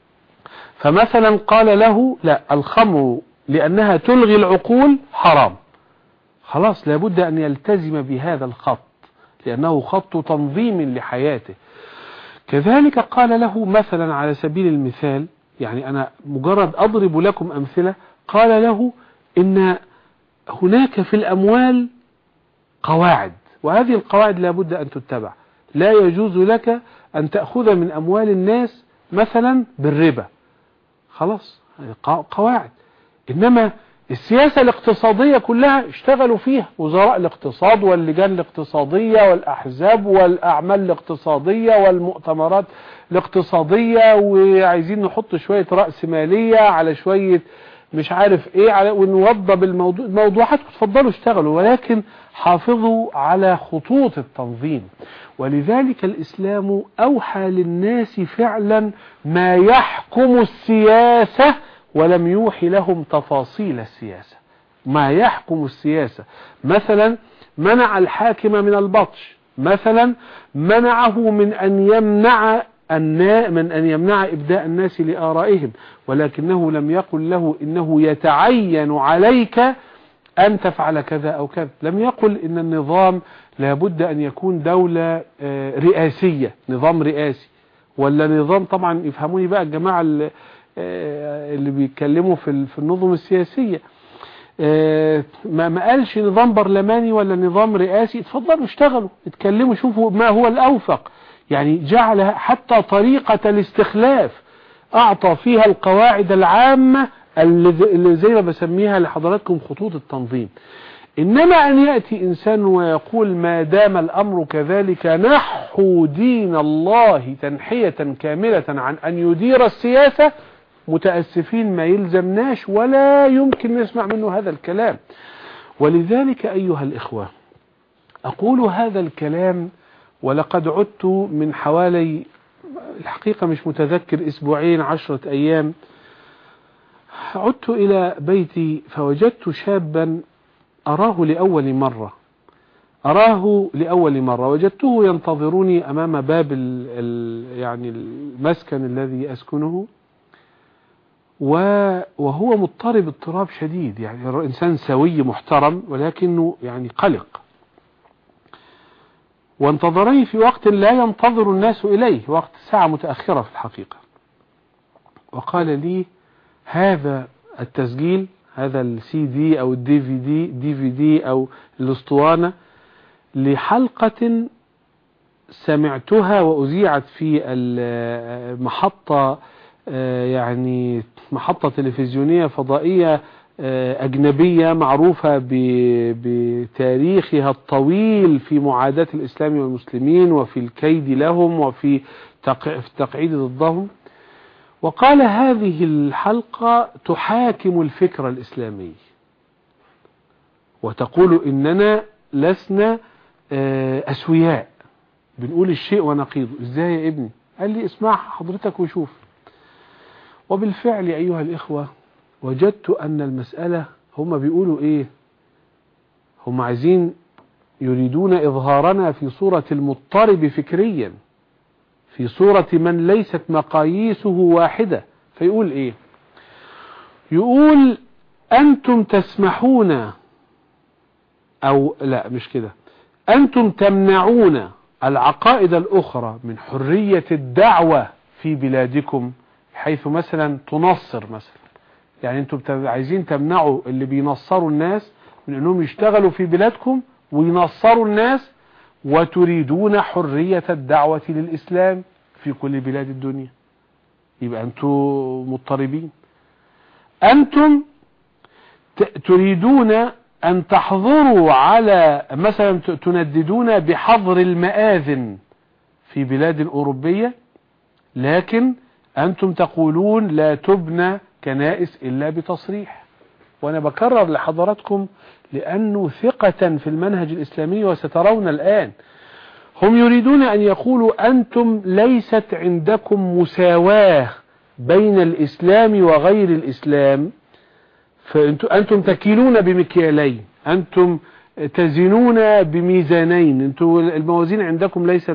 فمثلا قال له لا، الخمر لأنها تلغي العقول حرام، خلاص لابد أن يلتزم بهذا الخط لأنه خط تنظيم لحياته. كذلك قال له مثلا على سبيل المثال، يعني أنا مجرد أضرب لكم أمثلة، قال له إن هناك في الأموال قواعد، وهذه القواعد لابد أن تتبع. لا يجوز لك أن تأخذ من أموال الناس مثلا بالربا، خلاص قواعد. إنما السياسة الاقتصادية كلها اشتغلوا فيها وزراء الاقتصاد واللجان الاقتصادية والأحزاب والأعمال الاقتصادية والمؤتمرات الاقتصادية، وعايزين نحط شوية رأس مالية على شوية مش عارف ايه على ونوضب الموضوع موضوعاتكم اتفضلوا اشتغلوا، ولكن حافظوا على خطوط التنظيم. ولذلك الإسلام أوحى للناس فعلا ما يحكم السياسة ولم يوحي لهم تفاصيل السياسة. ما يحكم السياسة مثلا منع الحاكم من البطش، مثلا منعه من أن يمنع من أن يمنع إبداء الناس لآرائهم، ولكنه لم يقل له إنه يتعين عليك أن تفعل كذا أو كذا. لم يقل إن النظام لابد أن يكون دولة رئاسية، نظام رئاسي ولا نظام، طبعا يفهموني بقى الجماعة اللي بيتكلموا في النظم السياسية، ما قالش نظام برلماني ولا نظام رئاسي. اتفضلوا اشتغلوا اتكلموا شوفوا ما هو الأوفق. يعني جعل حتى طريقة الاستخلاف أعطى فيها القواعد العامة اللي زي ما بسميها لحضراتكم خطوط التنظيم. إنما أن يأتي إنسان ويقول ما دام الأمر كذلك نحو دين الله تنحية كاملة عن أن يدير السياسة، متأسفين ما يلزمناش ولا يمكن نسمع منه هذا الكلام. ولذلك أيها الإخوة أقول هذا الكلام، ولقد عدت من حوالي الحقيقة مش متذكر أسبوعين عشرة أيام، عدت إلى بيتي فوجدت شابا أراه لأول مرة أراه لأول مرة وجدته ينتظرني أمام باب ال ال يعني المسكن الذي أسكنه، وهو مضطرب اضطراب شديد. يعني إنسان سوي محترم ولكنه يعني قلق، وانتظرني في وقت لا ينتظر الناس إليه، وقت ساعة متأخرة في الحقيقة، وقال لي هذا التسجيل، هذا السي دي أو الدي في دي دي في دي أو الاسطوانة لحلقة سمعتها وأذيعت في المحطة، يعني محطة تلفزيونية فضائية أجنبية معروفة بتاريخها الطويل في معاداة الإسلام والمسلمين وفي الكيد لهم وفي التقعيد ضدهم. وقال هذه الحلقة تحاكم الفكر الإسلامي وتقول إننا لسنا أسوياء، بنقول الشيء ونقيضه. إزاي يا ابني؟ قال لي اسمع حضرتك وشوف. وبالفعل أيها الإخوة وجدت أن المسألة هم بيقولوا إيه، هم عايزين يريدون إظهارنا في صورة المضطرب فكريا، في صورة من ليست مقاييسه واحدة. فيقول إيه؟ يقول أنتم تسمحون، أو لا مش كده، أنتم تمنعون العقائد الأخرى من حرية الدعوة في بلادكم، حيث مثلا تنصر مثلا، يعني أنتم عايزين تمنعوا اللي بينصروا الناس من أنهم يشتغلوا في بلادكم وينصروا الناس، وتريدون حرية الدعوة للإسلام في كل بلاد الدنيا. يبقى أنتم مضطربين. أنتم تريدون أن تحظروا على مثلا تنددون بحظر المآذن في بلاد أوروبية، لكن أنتم تقولون لا تبنى كنائس إلا بتصريح. وأنا بكرر لحضراتكم لأنه ثقة في المنهج الإسلامي، وسترون الآن هم يريدون أن يقولوا أنتم ليست عندكم مساواة بين الإسلام وغير الإسلام، فأنتم تكيلون بمكيالين، أنتم تزنون بميزانين، أنتم الموازين عندكم ليست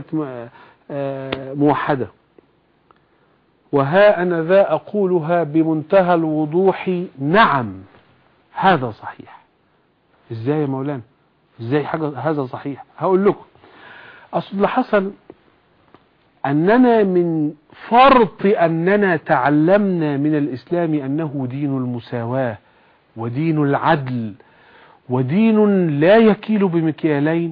موحدة. وها أنا ذا أقولها بمنتهى الوضوح، نعم هذا صحيح. إزاي يا مولانا؟ إزاي حاجة هذا صحيح؟ هقول لكم. أصل اللي حصل أننا من فرط أننا تعلمنا من الإسلام أنه دين المساواة ودين العدل ودين لا يكيل بمكيالين،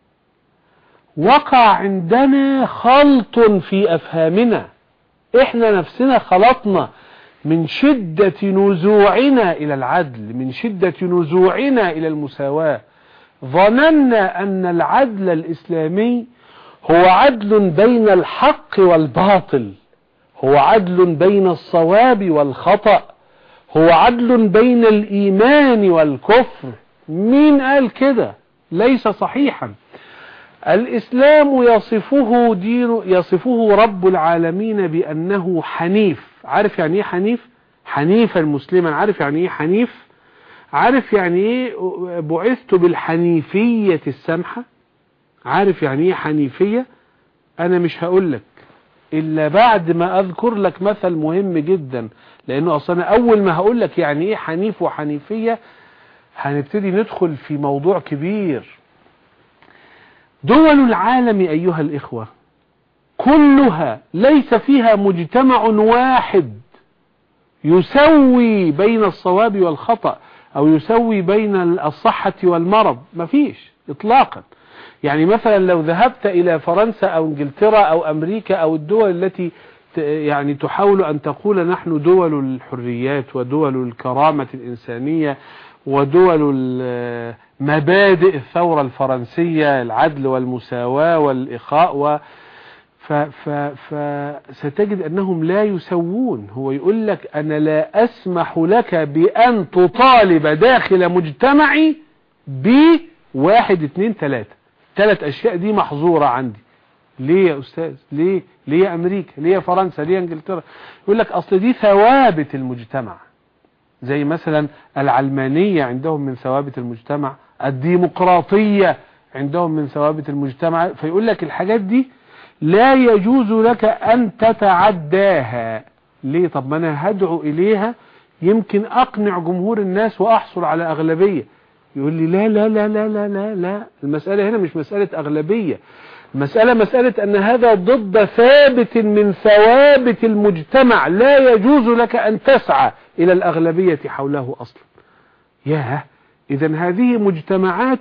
وقع عندنا خلط في أفهامنا. إحنا نفسنا خلطنا من شدة نزوعنا إلى العدل، من شدة نزوعنا إلى المساواة. ظننا أن العدل الإسلامي هو عدل بين الحق والباطل، هو عدل بين الصواب والخطأ، هو عدل بين الإيمان والكفر. مين قال كده؟ ليس صحيحا. الإسلام يصفه دين يصفه رب العالمين بأنه حنيف. عارف يعني ايه حنيف؟ حنيفا مسلما. عارف يعني ايه حنيف؟ عارف يعني ايه بعثت بالحنيفية السمحة؟ عارف يعني ايه حنيفية؟ انا مش هقول لك الا بعد ما اذكر لك مثل مهم جدا، لانه اصلا اول ما هقول لك يعني ايه حنيف وحنيفية هنبتدي ندخل في موضوع كبير. دول العالم ايها الاخوة كلها ليس فيها مجتمع واحد يسوي بين الصواب والخطأ او يسوي بين الصحة والمرض، مفيش اطلاقا. يعني مثلا لو ذهبت الى فرنسا او انجلترا او امريكا او الدول التي يعني تحاول ان تقول نحن دول الحريات ودول الكرامة الانسانية ودول مبادئ الثورة الفرنسية، العدل والمساواة والإخاء و ف ف فستجد أنهم لا يسوون. هو يقول لك أنا لا أسمح لك بأن تطالب داخل مجتمعي بواحد اتنين ثلاثة. ثلاث أشياء دي محظورة عندي. ليه يا أستاذ؟ ليه؟ ليه يا أمريكا؟ ليه يا فرنسا؟ ليه يا انجلترا؟ يقول لك أصل دي ثوابت المجتمع، زي مثلا العلمانية عندهم من ثوابت المجتمع، الديمقراطية عندهم من ثوابت المجتمع. فيقول لك الحاجات دي لا يجوز لك أن تتعداها. ليه؟ طب ما أنا هدعو إليها يمكن أقنع جمهور الناس وأحصل على أغلبية. يقول لي لا لا لا لا لا لا لا، المسألة هنا مش مسألة أغلبية، المسألة مسألة أن هذا ضد ثابت من ثوابت المجتمع لا يجوز لك أن تسعى إلى الأغلبية حوله أصلا. ياه، إذن هذه مجتمعات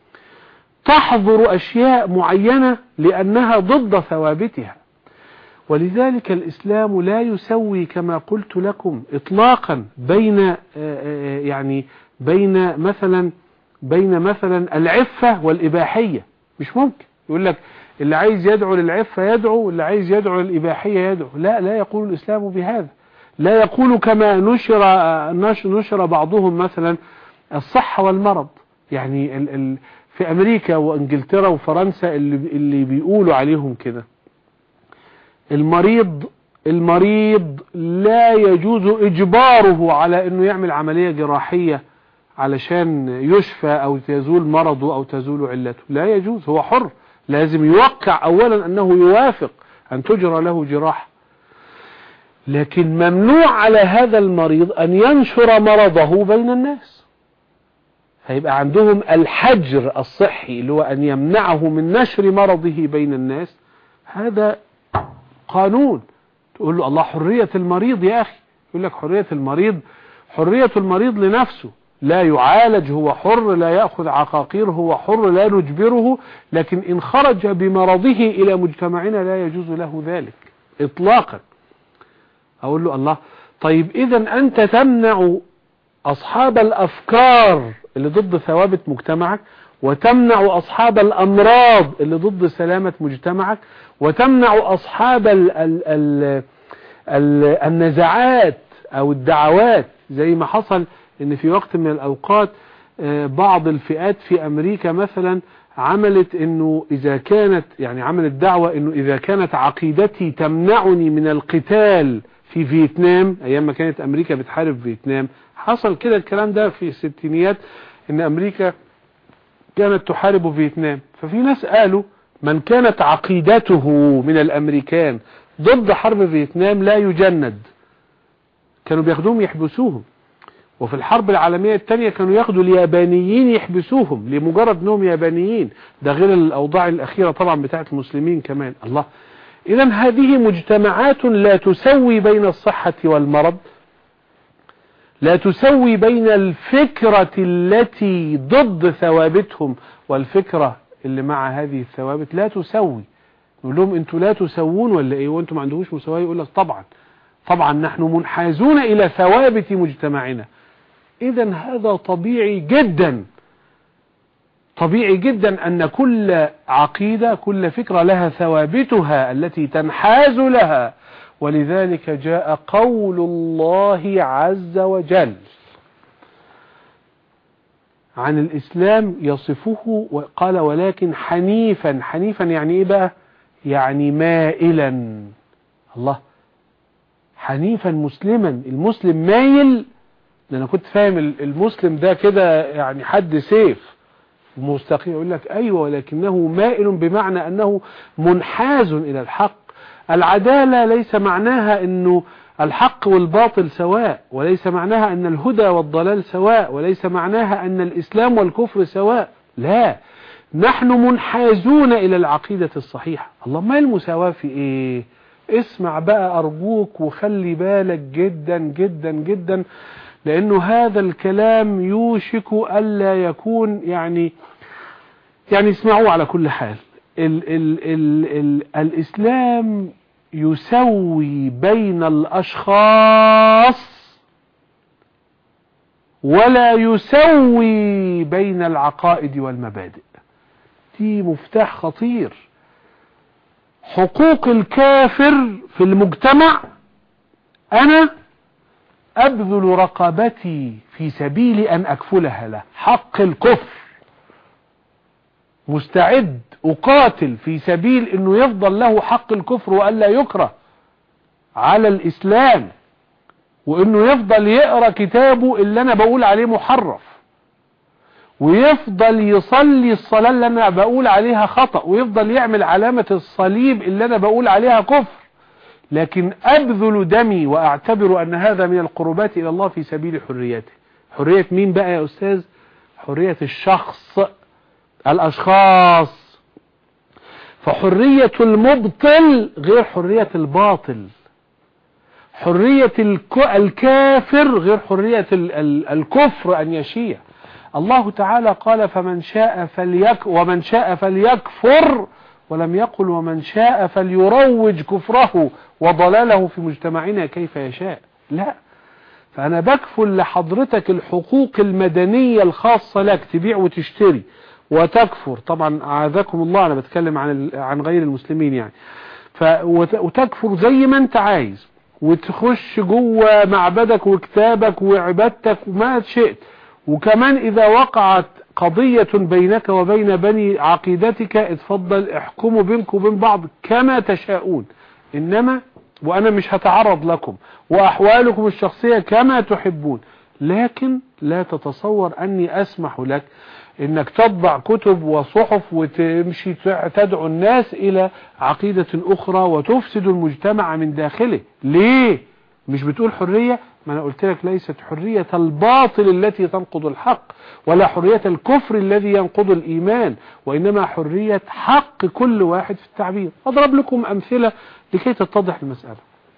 تحظر أشياء معينة لأنها ضد ثوابتها. ولذلك الإسلام لا يسوي كما قلت لكم إطلاقا بين يعني بين مثلا بين مثلا العفة والإباحية. مش ممكن. يقول لك اللي عايز يدعو للعفة يدعو واللي عايز يدعو للإباحية يدعو. لا لا يقول الإسلام بهذا. لا يقول كما نشر نشر بعضهم مثلا الصحة والمرض. يعني ال ال في أمريكا وإنجلترا وفرنسا اللي اللي بيقولوا عليهم كده المريض المريض لا يجوز إجباره على إنه يعمل عملية جراحية علشان يشفى أو تزول مرضه أو تزول علته. لا يجوز، هو حر. لازم يوقع أولا أنه يوافق أن تجرى له جراحة، لكن ممنوع على هذا المريض أن ينشر مرضه بين الناس. هيبقى عندهم الحجر الصحي اللي هو أن يمنعه من نشر مرضه بين الناس. هذا قانون. تقول له الله حرية المريض يا أخي، يقول لك حرية المريض حرية المريض لنفسه، لا يعالج هو حر، لا يأخذ عقاقير هو حر، لا نجبره. لكن إن خرج بمرضه إلى مجتمعنا لا يجوز له ذلك إطلاقا. أقول له الله طيب إذن أنت تمنع أصحاب الأفكار اللي ضد ثوابت مجتمعك، وتمنع أصحاب الأمراض اللي ضد سلامة مجتمعك، وتمنع أصحاب ال ال ال ال النزعات أو الدعوات، زي ما حصل إن في وقت من الأوقات بعض الفئات في أمريكا مثلا عملت إنه إذا كانت يعني عملت دعوة إنه إذا كانت عقيدتي تمنعني من القتال في فيتنام، أيام ما كانت أمريكا بتحارب فيتنام، حصل كده الكلام ده في الستينيات إن أمريكا كانت تحارب فيتنام. ففي ناس قالوا من كانت عقيدته من الأمريكان ضد حرب فيتنام لا يجند. كانوا بياخدوهم يحبسوهم. وفي الحرب العالمية الثانية كانوا ياخدوا اليابانيين يحبسوهم لمجرد انهم يابانيين. ده غير الأوضاع الأخيرة طبعا بتاعت المسلمين كمان. الله، إذن هذه مجتمعات لا تسوي بين الصحة والمرض، لا تسوي بين الفكرة التي ضد ثوابتهم والفكرة اللي مع هذه الثوابت، لا تسوي. نقول لهم انتوا لا تسوون ولا ايه وانتوا ما عندهوش مساواة؟ يقول لك طبعا طبعا نحن منحازون الى ثوابت مجتمعنا. اذا هذا طبيعي جدا، طبيعي جدا ان كل عقيدة كل فكرة لها ثوابتها التي تنحاز لها ولذلك جاء قول الله عز وجل عن الإسلام يصفه وقال ولكن حنيفا. حنيفا يعني إيه بقى؟ يعني مائلا. الله، حنيفا مسلما. المسلم مايل. أنا كنت فاهم المسلم ده كده يعني حد سيف مستقيم. يقول لك أيوة، ولكنه مائل بمعنى أنه منحاز إلى الحق. العدالة ليس معناها أنه الحق والباطل سواء، وليس معناها أن الهدى والضلال سواء، وليس معناها أن الإسلام والكفر سواء. لا، نحن منحازون إلى العقيدة الصحيحة. الله، ما المساواة في إيه؟ اسمع بقى أرجوك وخلي بالك جدا جدا جدا، لأنه هذا الكلام يوشك ألا يكون يعني يعني اسمعوه على كل حال. ال ال ال ال الإسلام يسوي بين الأشخاص ولا يسوي بين العقائد والمبادئ. دي مفتاح خطير. حقوق الكافر في المجتمع أنا أبذل رقبتي في سبيل أن أكفلها له. حق الكفر مستعد أقاتل في سبيل أنه يفضل له حق الكفر وألا يكره على الإسلام، وأنه يفضل يقرأ كتابه اللي أنا بقول عليه محرف، ويفضل يصلي الصلاة اللي أنا بقول عليها خطأ، ويفضل يعمل علامة الصليب اللي أنا بقول عليها كفر، لكن أبذل دمي وأعتبر أن هذا من القربات إلى الله في سبيل حريته. حرية مين بقى يا أستاذ؟ حرية الشخص، الأشخاص. فحرية المبطل غير حرية الباطل. حرية الكافر غير حرية الكفر أن يشيع. الله تعالى قال فمن شاء فليك ومن شاء فليكفر، ولم يقل ومن شاء فليروج كفره وضلاله في مجتمعنا كيف يشاء. لا، فأنا بكفل لحضرتك الحقوق المدنية الخاصة لك، تبيع وتشتري وتكفر. طبعا أعاذكم الله، أنا بتكلم عن عن غير المسلمين يعني. وتكفر زي ما أنت عايز، وتخش جوه معبدك وكتابك وعبادتك وما شئت. وكمان إذا وقعت قضية بينك وبين بني عقيدتك اتفضل احكموا بينكم وبين بعض كما تشاءون، إنما وأنا مش هتعرض لكم، وأحوالكم الشخصية كما تحبون. لكن لا تتصور أني أسمح لك إنك تطبع كتب وصحف وتمشي تدعو الناس إلى عقيدة أخرى وتفسد المجتمع من داخله. ليه؟ مش بتقول حرية؟ ما أنا قلت لك ليست حرية الباطل التي تنقض الحق، ولا حرية الكفر الذي ينقض الإيمان، وإنما حرية حق كل واحد في التعبير. أضرب لكم أمثلة لكي تتضح المسألة.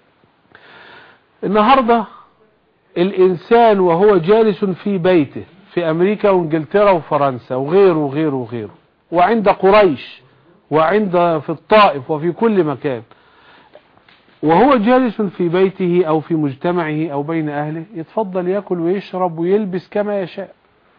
النهاردة الإنسان وهو جالس في بيته في أمريكا وإنجلترا وفرنسا وغيره وغيره وغيره، وعند قريش وعند في الطائف وفي كل مكان، وهو جالس في بيته أو في مجتمعه أو بين أهله، يتفضل يأكل ويشرب ويلبس كما يشاء.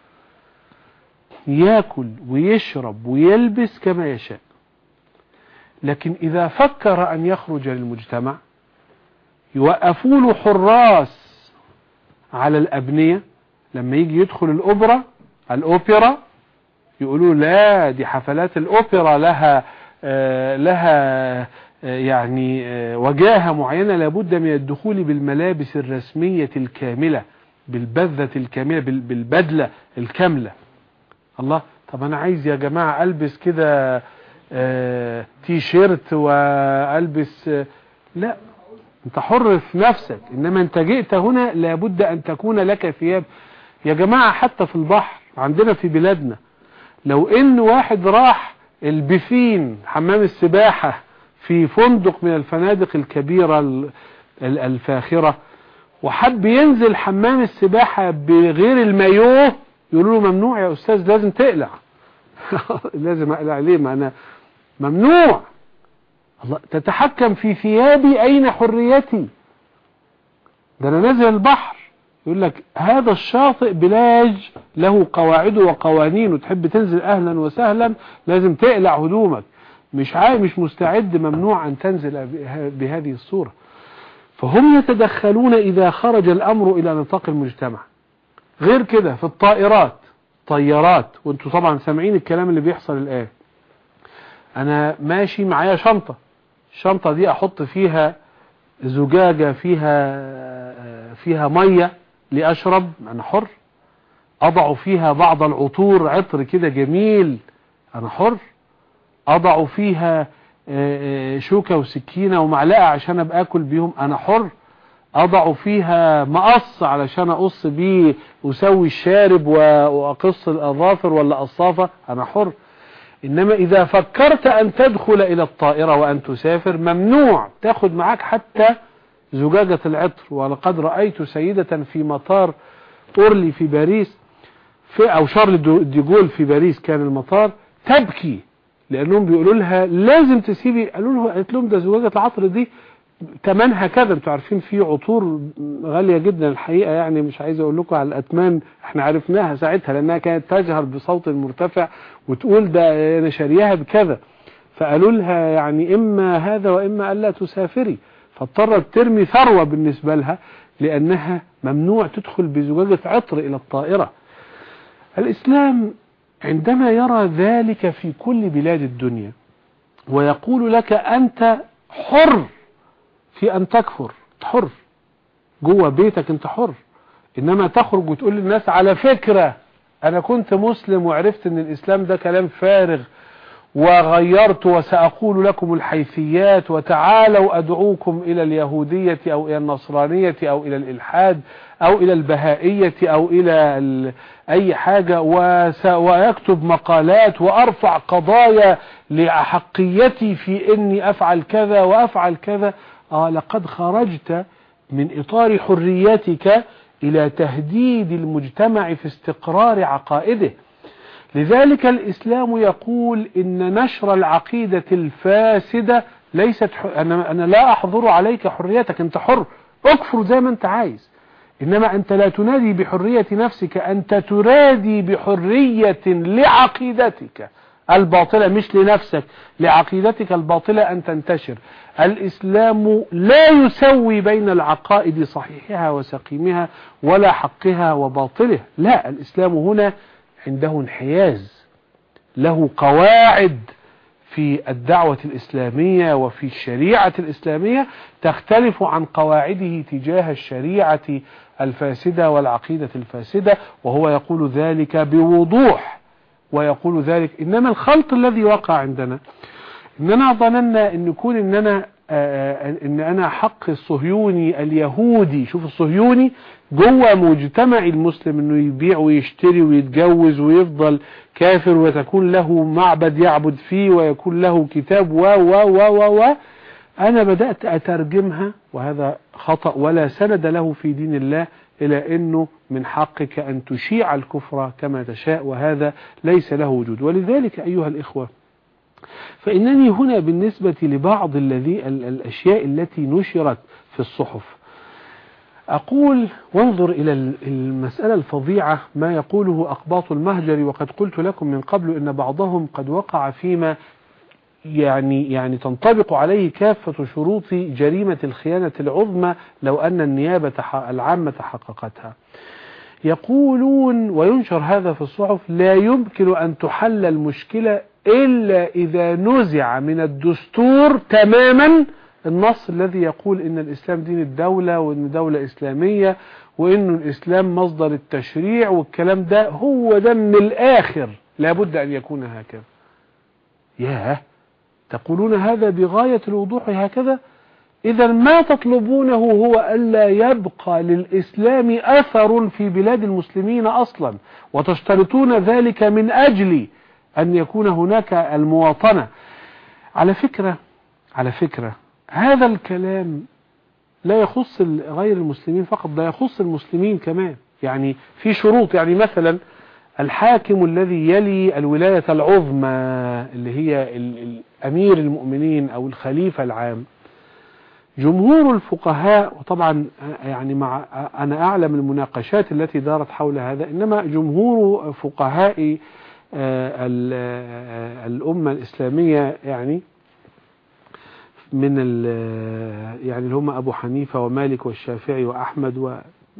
يأكل ويشرب ويلبس كما يشاء. لكن إذا فكر أن يخرج للمجتمع يوقفوا له حراس على الأبنية. لما يجي يدخل الأوبرا الأوبرا يقولوا لا، دي حفلات الأوبرا لها آه لها آه يعني آه وجاهة معينة، لابد من الدخول بالملابس الرسمية الكاملة، بالبذة الكاملة، بالبدلة الكاملة. الله، طب أنا عايز يا جماعة ألبس كده آه تي شيرت وألبس آه لا، أنت حر في نفسك، إنما أنت جئت هنا لابد أن تكون لك ثياب. يا جماعة حتى في البحر عندنا في بلادنا، لو إن واحد راح البسين حمام السباحة في فندق من الفنادق الكبيرة الفاخرة وحب ينزل حمام السباحة بغير المايوه، يقولوا له ممنوع يا أستاذ، لازم تقلع. لازم أقلع ليه؟ ما أنا ممنوع. الله، تتحكم في ثيابي، أين حريتي؟ ده أنا نازل البحر، يقول لك هذا الشاطئ بلاج له قواعده وقوانين، وتحب تنزل أهلا وسهلا لازم تقلع هدومك، مش عاي مش مستعد، ممنوع أن تنزل بهذه الصورة. فهم يتدخلون إذا خرج الأمر إلى نطاق المجتمع. غير كده في الطائرات، طيارات، وانتوا طبعا سامعين الكلام اللي بيحصل الآن. أنا ماشي معايا شنطة، الشنطة دي أحط فيها زجاجة فيها فيها مية لأشرب، أنا حر. أضع فيها بعض العطور، عطر كده جميل، أنا حر. أضع فيها شوكة وسكينة ومعلقة عشان أبقى أكل بيهم، أنا حر. أضع فيها مقص علشان أقص بيه وسوي الشارب وأقص الأظافر ولا قصافة، أنا حر. إنما إذا فكرت أن تدخل إلى الطائرة وأن تسافر، ممنوع تأخذ معك حتى زجاجة العطر. ولقد رأيت سيدة في مطار أورلي في باريس، في أو شارل ديجول في باريس كان المطار، تبكي لأنهم بيقولوا لها لازم تسيبي. قالوا له قالت لهم ده زجاجة العطر دي تمنها كذا. انتوا عارفين في عطور غالية جدا الحقيقة، يعني مش عايز اقول لكم على الأثمان، احنا عرفناها ساعتها لأنها كانت تجهر بصوت مرتفع وتقول ده انا شاريها بكذا. فقالوا لها يعني إما هذا وإما ألا تسافري، فاضطرت ترمي ثروة بالنسبة لها لأنها ممنوع تدخل بزجاجة عطر إلى الطائرة. الإسلام عندما يرى ذلك في كل بلاد الدنيا ويقول لك أنت حر في أن تكفر، حر جوه بيتك، أنت حر. إنما تخرج وتقول للناس على فكرة أنا كنت مسلم وعرفت أن الإسلام ده كلام فارغ وغيرت وسأقول لكم الحيثيات، وتعالوا أدعوكم إلى اليهودية أو إلى النصرانية أو إلى الإلحاد أو إلى البهائية أو إلى أي حاجة، ويكتب مقالات وأرفع قضايا لأحقيتي في إني أفعل كذا وأفعل كذا. آه لقد خرجت من إطار حريتك إلى تهديد المجتمع في استقرار عقائده. لذلك الإسلام يقول إن نشر العقيدة الفاسدة ليست ح... أنا... أنا لا أحظر عليك حريتك، أنت حر، اكفر زي ما أنت عايز. إنما أنت لا تنادي بحرية نفسك، أنت تنادي بحرية لعقيدتك الباطلة، مش لنفسك، لعقيدتك الباطلة أن تنتشر. الإسلام لا يسوي بين العقائد صحيحها وسقيمها ولا حقها وباطلها، لا، الإسلام هنا عنده انحياز، له قواعد في الدعوة الإسلامية وفي الشريعة الإسلامية تختلف عن قواعده تجاه الشريعة الفاسدة والعقيدة الفاسدة، وهو يقول ذلك بوضوح ويقول ذلك. إنما الخلط الذي وقع عندنا إننا ظننا إن يكون إننا إن أنا حق الصهيوني اليهودي، شوف الصهيوني جوه مجتمع المسلم إنه يبيع ويشتري ويتجوز ويفضل كافر وتكون له معبد يعبد فيه ويكون له كتاب و و و و و أنا بدأت أترجمها، وهذا خطأ ولا سند له في دين الله، إلى أنه من حقك أن تشيع الكفر كما تشاء، وهذا ليس له وجود. ولذلك أيها الإخوة، فإنني هنا بالنسبة لبعض الذي الأشياء التي نشرت في الصحف أقول وانظر إلى المسألة الفظيعة ما يقوله أقباط المهجر. وقد قلت لكم من قبل إن بعضهم قد وقع فيما يعني يعني تنطبق عليه كافة شروط جريمة الخيانة العظمى لو أن النيابة العامة حققتها. يقولون وينشر هذا في الصحف: لا يمكن أن تحل المشكلة إلا إذا نزع من الدستور تماما النص الذي يقول إن الإسلام دين الدولة وإن دولة إسلامية وإن الإسلام مصدر التشريع، والكلام ده هو ده من الآخر لابد أن يكون هكذا. ياه، تقولون هذا بغاية الوضوح هكذا؟ إذا ما تطلبونه هو ألا يبقى للإسلام أثر في بلاد المسلمين أصلا، وتشترطون ذلك من أجل أن يكون هناك المواطنة. على فكرة على فكرة هذا الكلام لا يخص غير المسلمين فقط، ده يخص المسلمين كمان. يعني في شروط، يعني مثلا الحاكم الذي يلي الولاية العظمى اللي هي أمير المؤمنين أو الخليفة العام، جمهور الفقهاء، وطبعا يعني مع أنا أعلم المناقشات التي دارت حول هذا، إنما جمهور فقهاء الأمة الإسلامية يعني من يعني اللي هم أبو حنيفة ومالك والشافعي وأحمد و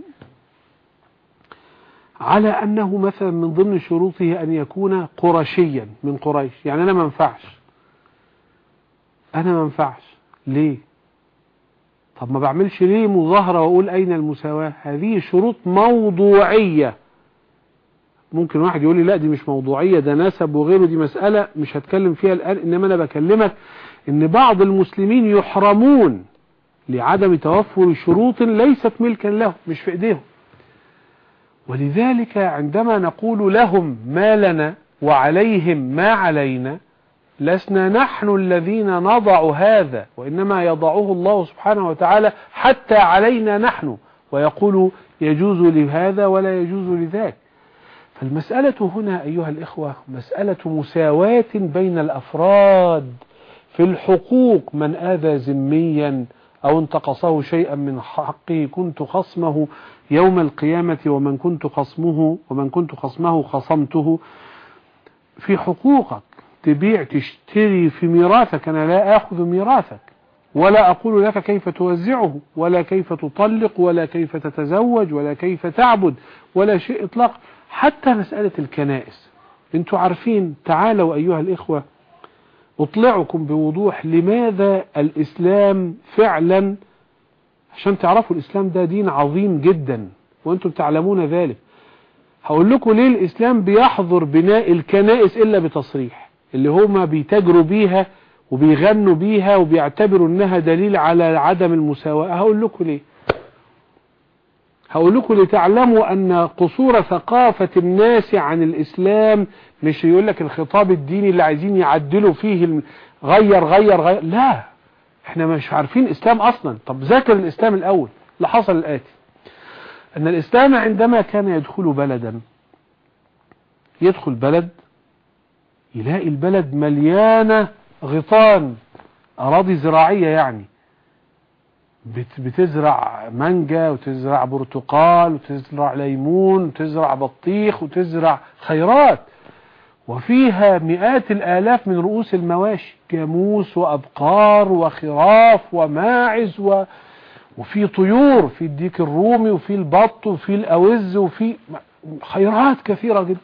على أنه مثلا من ضمن شروطه أن يكون قرشيا من قريش. يعني أنا ما منفعش أنا ما منفعش ليه؟ طب ما بعملش ليه مظاهرة وأقول أين المساواة؟ هذه شروط موضوعية. ممكن واحد يقول لي لا دي مش موضوعية، ده نسب وغيره، دي مسألة مش هتكلم فيها الآن، إنما أنا بكلمك إن بعض المسلمين يحرمون لعدم توفر شروط ليست ملكا لهم، مش في إيديهم. ولذلك عندما نقول لهم ما لنا وعليهم ما علينا، لسنا نحن الذين نضع هذا، وإنما يضعه الله سبحانه وتعالى حتى علينا نحن، ويقول يجوز لهذا ولا يجوز لذاك. فالمسألة هنا أيها الإخوة مسألة مساواة بين الأفراد في الحقوق. من آذى ذميا أو انتقصه شيئا من حقه كنت خصمه يوم القيامة ومن كنت خصمه ومن كنت خصمه خصمته. في حقوقك تبيع تشتري في ميراثك، أنا لا أخذ ميراثك ولا أقول لك كيف توزعه ولا كيف تطلق ولا كيف تتزوج ولا كيف تعبد ولا شيء إطلاق. حتى مسألة الكنائس انتوا عارفين، تعالوا أيها الإخوة أطلعكم بوضوح لماذا الإسلام فعلا، عشان تعرفوا الإسلام ده دين عظيم جدا وأنتم تعلمون ذلك. هقول لكم ليه الإسلام بيحظر بناء الكنائس إلا بتصريح، اللي هما بيتاجروا بيها وبيغنوا بيها وبيعتبروا انها دليل على عدم المساواة. هقول لكم ليه هقول لكم لتعلموا ان قصور ثقافة الناس عن الإسلام، مش يقول لك الخطاب الديني اللي عايزين يعدلوا فيه غير غير غير لا، احنا مش عارفين إسلام أصلا. طب ذاكر الإسلام الأول. اللي حصل الآتي، أن الإسلام عندما كان يدخل بلدا، يدخل بلد يلاقي البلد مليانة غيطان، أراضي زراعية، يعني بتزرع مانجا وتزرع برتقال وتزرع ليمون وتزرع بطيخ وتزرع خيرات، وفيها مئات الآلاف من رؤوس المواشي، جاموس وأبقار وخراف وماعز و... وفي طيور، في الديك الرومي وفي البط وفي الأوز وفي خيرات كثيرة جدا.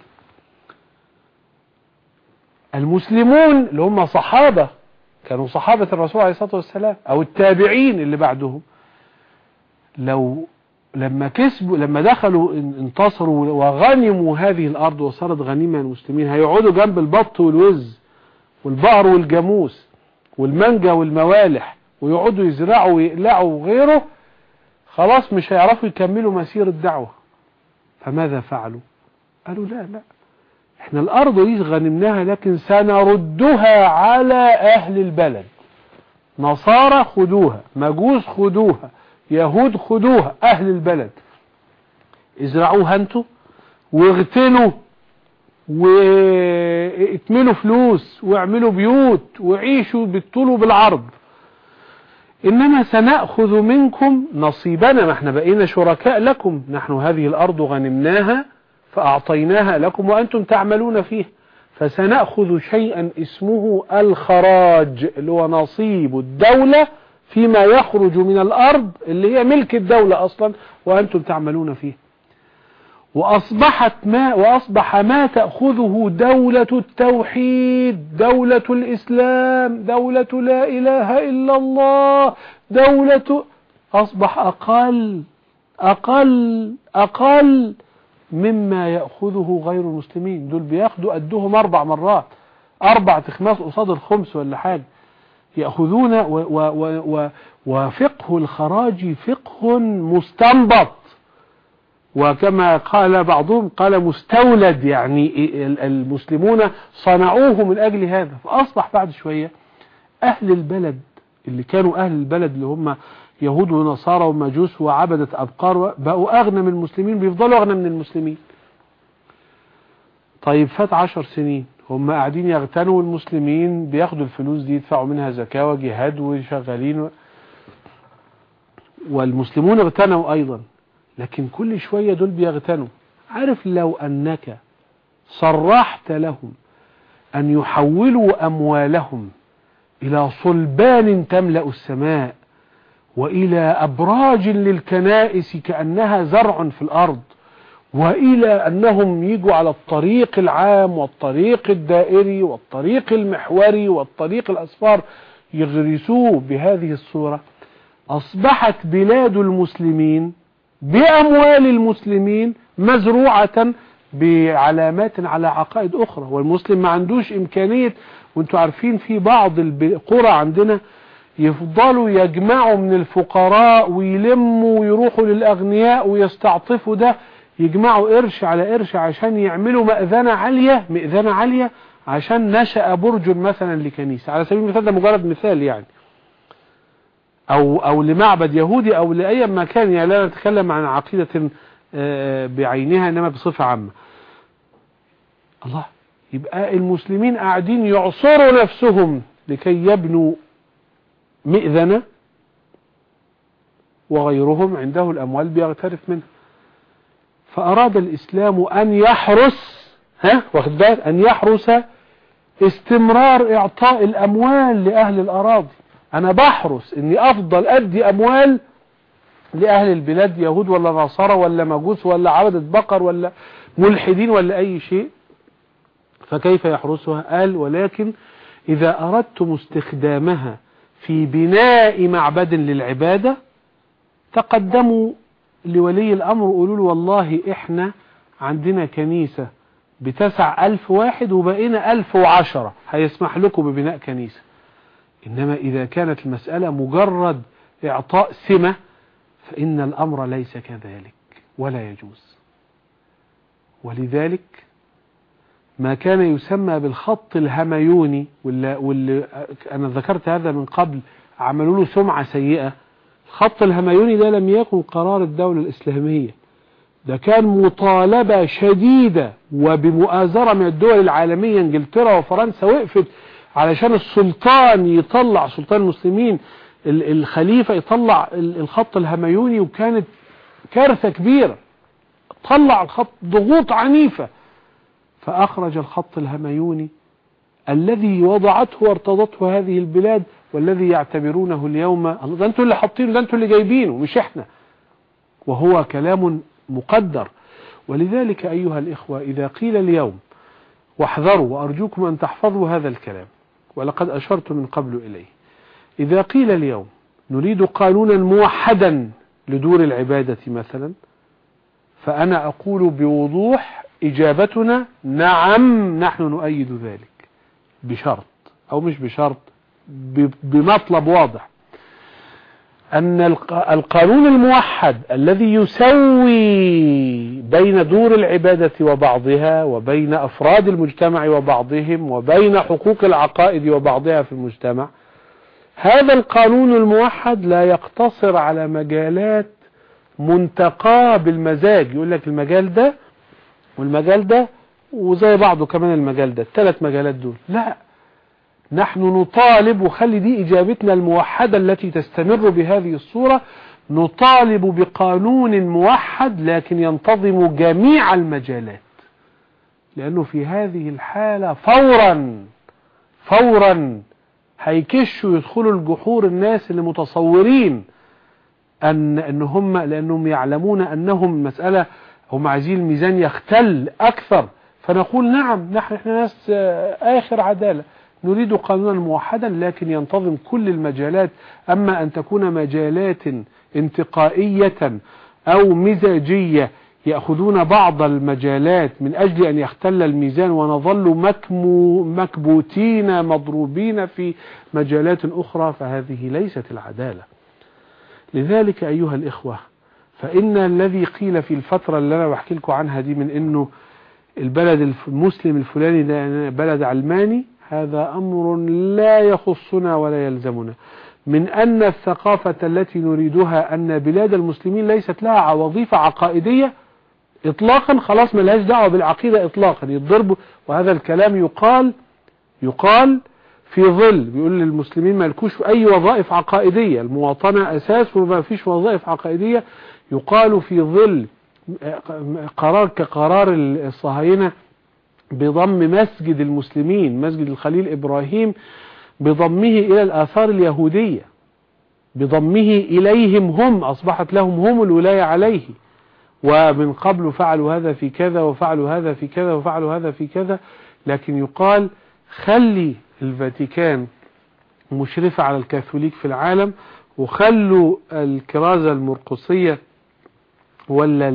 المسلمون اللي هم صحابة، كانوا صحابة الرسول عليه الصلاة والسلام أو التابعين اللي بعدهم، لو لما كسبوا لما دخلوا انتصروا وغنموا هذه الأرض وصارت غنيمة المسلمين، هيقعدوا جنب البط والوز والبقر والجاموس والمانجا والموالح ويقعدوا يزرعوا ويقلعوا وغيره، خلاص مش هيعرفوا يكملوا مسير الدعوة. فماذا فعلوا؟ قالوا لا لا، احنا الأرض دي غنمناها لكن سنردها على أهل البلد. نصارى خدوها، مجوس خدوها، يهود خدوها، أهل البلد ازرعوها انتوا واغتنوا واتملوا فلوس واعملوا بيوت وعيشوا بالطول وبالعرض، إنما سنأخذ منكم نصيبنا، ما احنا بقينا شركاء لكم، نحن هذه الأرض غنمناها فأعطيناها لكم وأنتم تعملون فيه، فسنأخذ شيئا اسمه الخراج اللي هو نصيب الدولة فيما يخرج من الأرض اللي هي ملك الدولة أصلا وأنتم تعملون فيه. وأصبحت ما وأصبح ما تأخذه دولة التوحيد، دولة الإسلام، دولة لا إله إلا الله، دولة، أصبح أقل أقل أقل مما يأخذه غير المسلمين. دول بياخدوا قدهم أربع مرات، أربع تخماس قصاد الخمس ولا حاجة يأخذون. و و و وفقه الخراج فقه مستنبط، وكما قال بعضهم قال مستولد، يعني المسلمون صنعوه من أجل هذا. فأصبح بعد شوية أهل البلد اللي كانوا أهل البلد اللي هم يهود ونصارى ومجوس وعبدة أبقار بقوا أغنى من المسلمين، بيفضلوا أغنى من المسلمين. طيب فات عشر سنين هم قاعدين يغتنوا، المسلمين بياخدوا الفلوس دي يدفعوا منها زكاة وجهاد وشغالين و... والمسلمون اغتنوا أيضا، لكن كل شوية دول بيغتنوا. عارف لو أنك صرحت لهم أن يحولوا أموالهم إلى صلبان تملأ السماء، وإلى أبراج للكنائس كأنها زرع في الأرض، وإلى أنهم يجوا على الطريق العام والطريق الدائري والطريق المحوري والطريق الأصفار يغرسوه بهذه الصورة. أصبحت بلاد المسلمين بأموال المسلمين مزروعة بعلامات على عقائد أخرى، والمسلم ما عندوش إمكانية. وانتوا عارفين في بعض القرى عندنا يفضلوا يجمعوا من الفقراء ويلموا ويروحوا للأغنياء ويستعطفوا ده، يجمعوا قرش على قرش عشان يعملوا مئذنة عالية مئذنة عالية عشان نشأ برج مثلا لكنيسة، على سبيل المثال، ده مجرد مثال يعني، أو أو لمعبد يهودي أو لأي مكان، يعني لا نتكلم عن عقيدة بعينها إنما بصفة عامة. الله، يبقى المسلمين قاعدين يعصروا نفسهم لكي يبنوا مئذنة، وغيرهم عنده الأموال بيغترف منها. فأراد الإسلام أن يحرس ها واخد بالك أن يحرس استمرار إعطاء الأموال لأهل الأراضي. أنا بحرس إني أفضل أدي أموال لأهل البلاد، يهود ولا نصارى ولا مجوس ولا عبدة بقر ولا ملحدين ولا أي شيء. فكيف يحرسها؟ قال: ولكن إذا أردتم استخدامها في بناء معبد للعبادة تقدموا لولي الأمر وقولوا له: والله إحنا عندنا كنيسة بتسع ألف واحد وبقينا ألف وعشرة، هيسمح لكم ببناء كنيسة. إنما إذا كانت المسألة مجرد إعطاء سمة فإن الأمر ليس كذلك ولا يجوز. ولذلك ما كان يسمى بالخط الهميوني، واللي, واللي أنا ذكرت هذا من قبل، عملوا له سمعة سيئة. الخط الهميوني ده لم يكن قرار الدولة الإسلامية، ده كان مطالبة شديدة وبمؤازرة من الدول العالمية. انجلترا وفرنسا وقفت علشان السلطان يطلع، سلطان المسلمين الخليفة يطلع الخط الهميوني، وكانت كارثة كبيرة. طلع الخط، ضغوط عنيفة، فأخرج الخط الهميوني الذي وضعته وارتضته هذه البلاد، والذي يعتبرونه اليوم ده انتوا اللي حاطينه، ده انتوا اللي جايبينه مش احنا، وهو كلام مقدر. ولذلك أيها الإخوة، إذا قيل اليوم، واحذروا وأرجوكم أن تحفظوا هذا الكلام ولقد أشرت من قبل إليه، إذا قيل اليوم نريد قانونا موحدا لدور العبادة مثلا، فأنا أقول بوضوح إجابتنا: نعم، نحن نؤيد ذلك، بشرط، أو مش بشرط، بمطلب واضح، أن القانون الموحد الذي يسوي بين دور العبادة وبعضها وبين أفراد المجتمع وبعضهم وبين حقوق العقائد وبعضها في المجتمع، هذا القانون الموحد لا يقتصر على مجالات منتقاه بالمزاج، يقول لك المجال ده والمجال ده وزي بعضه كمان المجال ده، الثلاث مجالات دول. لا، نحن نطالب، وخلي دي إجابتنا الموحدة التي تستمر بهذه الصورة، نطالب بقانون موحد لكن ينتظم جميع المجالات، لأنه في هذه الحالة فورا فورا هيكشوا يدخلوا الجحور الناس اللي متصورين أن أن هم، لأنهم يعلمون أنهم مسألة هم عايزين الميزان يختل أكثر. فنقول: نعم، نحن احنا ناس آخر عدالة، نريد قانونا موحدا لكن ينتظم كل المجالات. أما أن تكون مجالات انتقائية أو مزاجية يأخذون بعض المجالات من أجل أن يختل الميزان ونظل مكمو مكبوتين مضروبين في مجالات أخرى، فهذه ليست العدالة. لذلك أيها الإخوة، فإن الذي قيل في الفترة اللي أنا بحكي لكم عنها دي، من إنه البلد المسلم الفلاني ده بلد علماني، هذا أمر لا يخصنا ولا يلزمنا. من أن الثقافة التي نريدها أن بلاد المسلمين ليست لها وظيفة عقائدية إطلاقا، خلاص ما لهاش دعوة بالعقيدة إطلاقا، يضربوا. وهذا الكلام يقال يقال في ظل، بيقول للمسلمين ما لكوش أي وظائف عقائدية، المواطنة أساس وما فيش وظائف عقائدية. يقال في ظل قرار كقرار الصهاينة بضم مسجد المسلمين، مسجد الخليل إبراهيم، بضمه إلى الآثار اليهودية، بضمه إليهم هم، أصبحت لهم هم الولاية عليه، ومن قبل فعلوا هذا في كذا وفعلوا هذا في كذا وفعلوا هذا في كذا. لكن يقال خلي الفاتيكان مشرفة على الكاثوليك في العالم، وخلوا الكرازة المرقسية ولا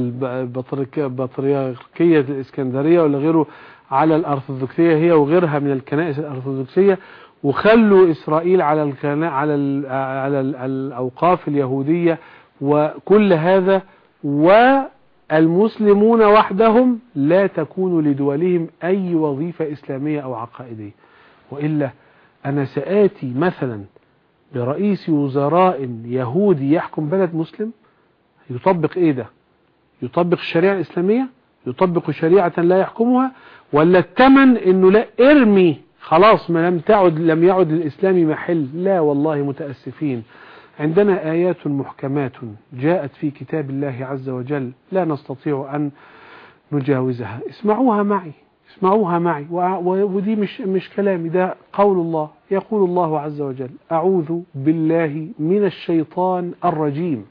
البطريركية الإسكندرية ولا غيره على الأرثوذكسية هي وغيرها من الكنائس الأرثوذكسية، وخلوا إسرائيل على الكنا على ال على ال الأوقاف اليهودية وكل هذا، والمسلمون وحدهم لا تكون لدولهم أي وظيفة إسلامية أو عقائدية. وإلا أنا سآتي مثلا برئيس وزراء يهودي يحكم بلد مسلم، يطبق إيه ده؟ يطبق الشريعة الإسلامية؟ يطبق شريعة لا يحكمها؟ ولا الثمن إنه لا ارمي خلاص ما لم تعد لم يعد للإسلام محل؟ لا والله متأسفين، عندنا آيات محكمات جاءت في كتاب الله عز وجل لا نستطيع أن نجاوزها. اسمعوها معي، اسمعوها معي، ودي مش مش كلامي، ده قول الله. يقول الله عز وجل: أعوذ بالله من الشيطان الرجيم،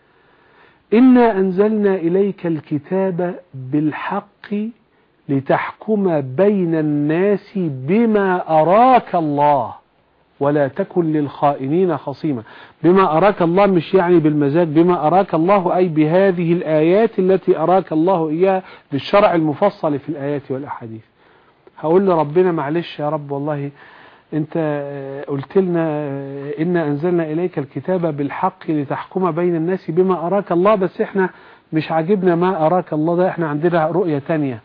إنا أنزلنا إليك الكتاب بالحق لتحكم بين الناس بما أراك الله ولا تكن للخائنين خصيما. بما أراك الله مش يعني بالمزاج، بما أراك الله أي بهذه الآيات التي أراك الله إياها بالشرع المفصل في الآيات والأحاديث. هقول لربنا معلش يا رب والله انت قلت لنا إنا أنزلنا إليك الكتاب بالحق لتحكم بين الناس بما أراك الله، بس احنا مش عاجبنا ما أراك الله ده، احنا عندنا رؤية تانية.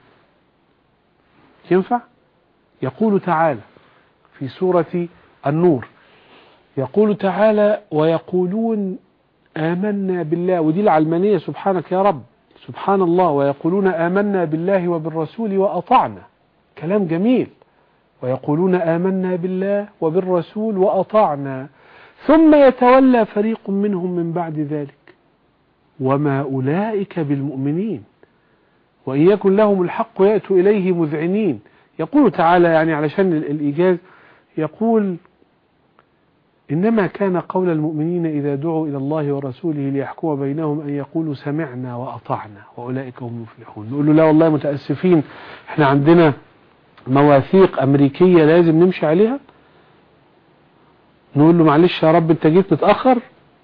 ينفع؟ يقول تعالى في سورة النور، يقول تعالى: ويقولون آمنا بالله، ودي العلمانية سبحانك يا رب، سبحان الله، ويقولون آمنا بالله وبالرسول وأطعنا، كلام جميل، ويقولون آمنا بالله وبالرسول وأطعنا ثم يتولى فريق منهم من بعد ذلك وما أولئك بالمؤمنين وإن يكن لهم الحق يأتوا إليه مذعنين. يقول تعالى يعني علشان الإيجاز، يقول: إنما كان قول المؤمنين إذا دعوا إلى الله ورسوله ليحكم بينهم أن يقولوا سمعنا وأطعنا وأولئك هم المفلحون. نقول له: لا والله متأسفين، احنا عندنا مواثيق أمريكية لازم نمشي عليها. نقول له: معلش يا رب انت جيت متأخر.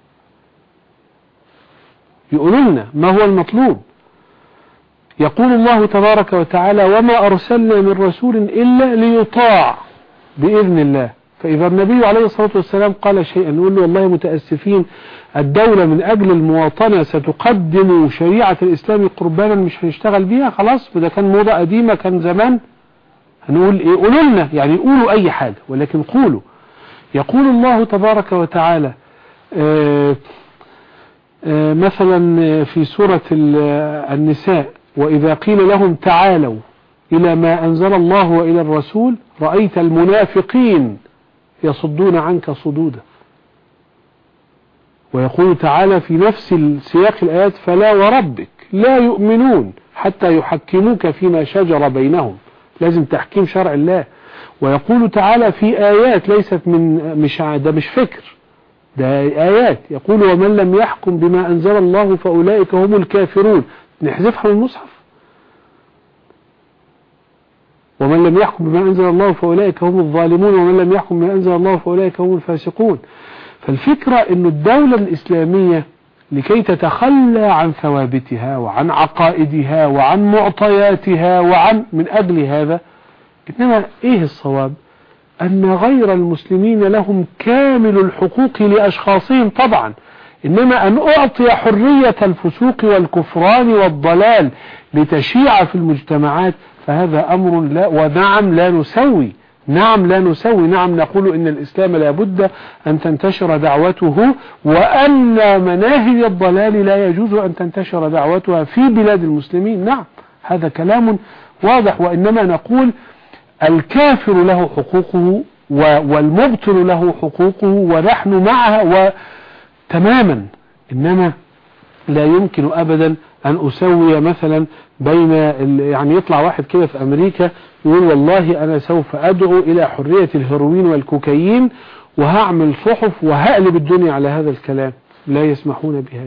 يقولوا لنا ما هو المطلوب. يقول الله تبارك وتعالى: وما أرسلنا من رسول إلا ليطاع بإذن الله. فإذا النبي عليه الصلاة والسلام قال شيئا نقول له: والله متأسفين، الدولة من أجل المواطنة ستقدم شريعة الإسلام قربانا مش هنشتغل بيها، خلاص وده كان موضة قديمة كان زمان. هنقول إيه؟ قولوا لنا، يعني قولوا أي حاجة ولكن قولوا. يقول الله تبارك وتعالى آآ آآ مثلا في سورة النساء: وإذا قيل لهم تعالوا إلى ما أنزل الله وإلى الرسول رأيت المنافقين يصدون عنك صدودا. ويقول تعالى في نفس السياق الآيات: فلا وربك لا يؤمنون حتى يحكموك فيما شجر بينهم. لازم تحكيم شرع الله. ويقول تعالى في آيات ليست من مش ده مش فكر، ده آيات، يقول: ومن لم يحكم بما أنزل الله فأولئك هم الكافرون. نحذفها من المصحف: ومن لم يحكم بما أنزل الله فأولئك هم الظالمون ومن لم يحكم بما أنزل الله فأولئك هم الفاسقون. فالفكرة أن الدولة الإسلامية لكي تتخلى عن ثوابتها وعن عقائدها وعن معطياتها وعن من أجل هذا، إنما إيه الصواب؟ أن غير المسلمين لهم كامل الحقوق لأشخاصهم طبعا، إنما أن أعطي حرية الفسوق والكفران والضلال لتشيع في المجتمعات فهذا أمر لا. ونعم لا نسوي، نعم لا نسوي، نعم نقول إن الإسلام لا بد أن تنتشر دعوته، وأن مناهج الضلال لا يجوز أن تنتشر دعوتها في بلاد المسلمين. نعم هذا كلام واضح. وإنما نقول الكافر له حقوقه والمبطل له حقوقه ونحن معها وتماما، إنما لا يمكن أبدا أن أسوي مثلا بين يعني يطلع واحد كده في أمريكا يقول والله أنا سوف أدعو إلى حرية الهيروين والكوكايين وهعمل صحف وهقلب الدنيا على هذا الكلام. لا يسمحون بهذا.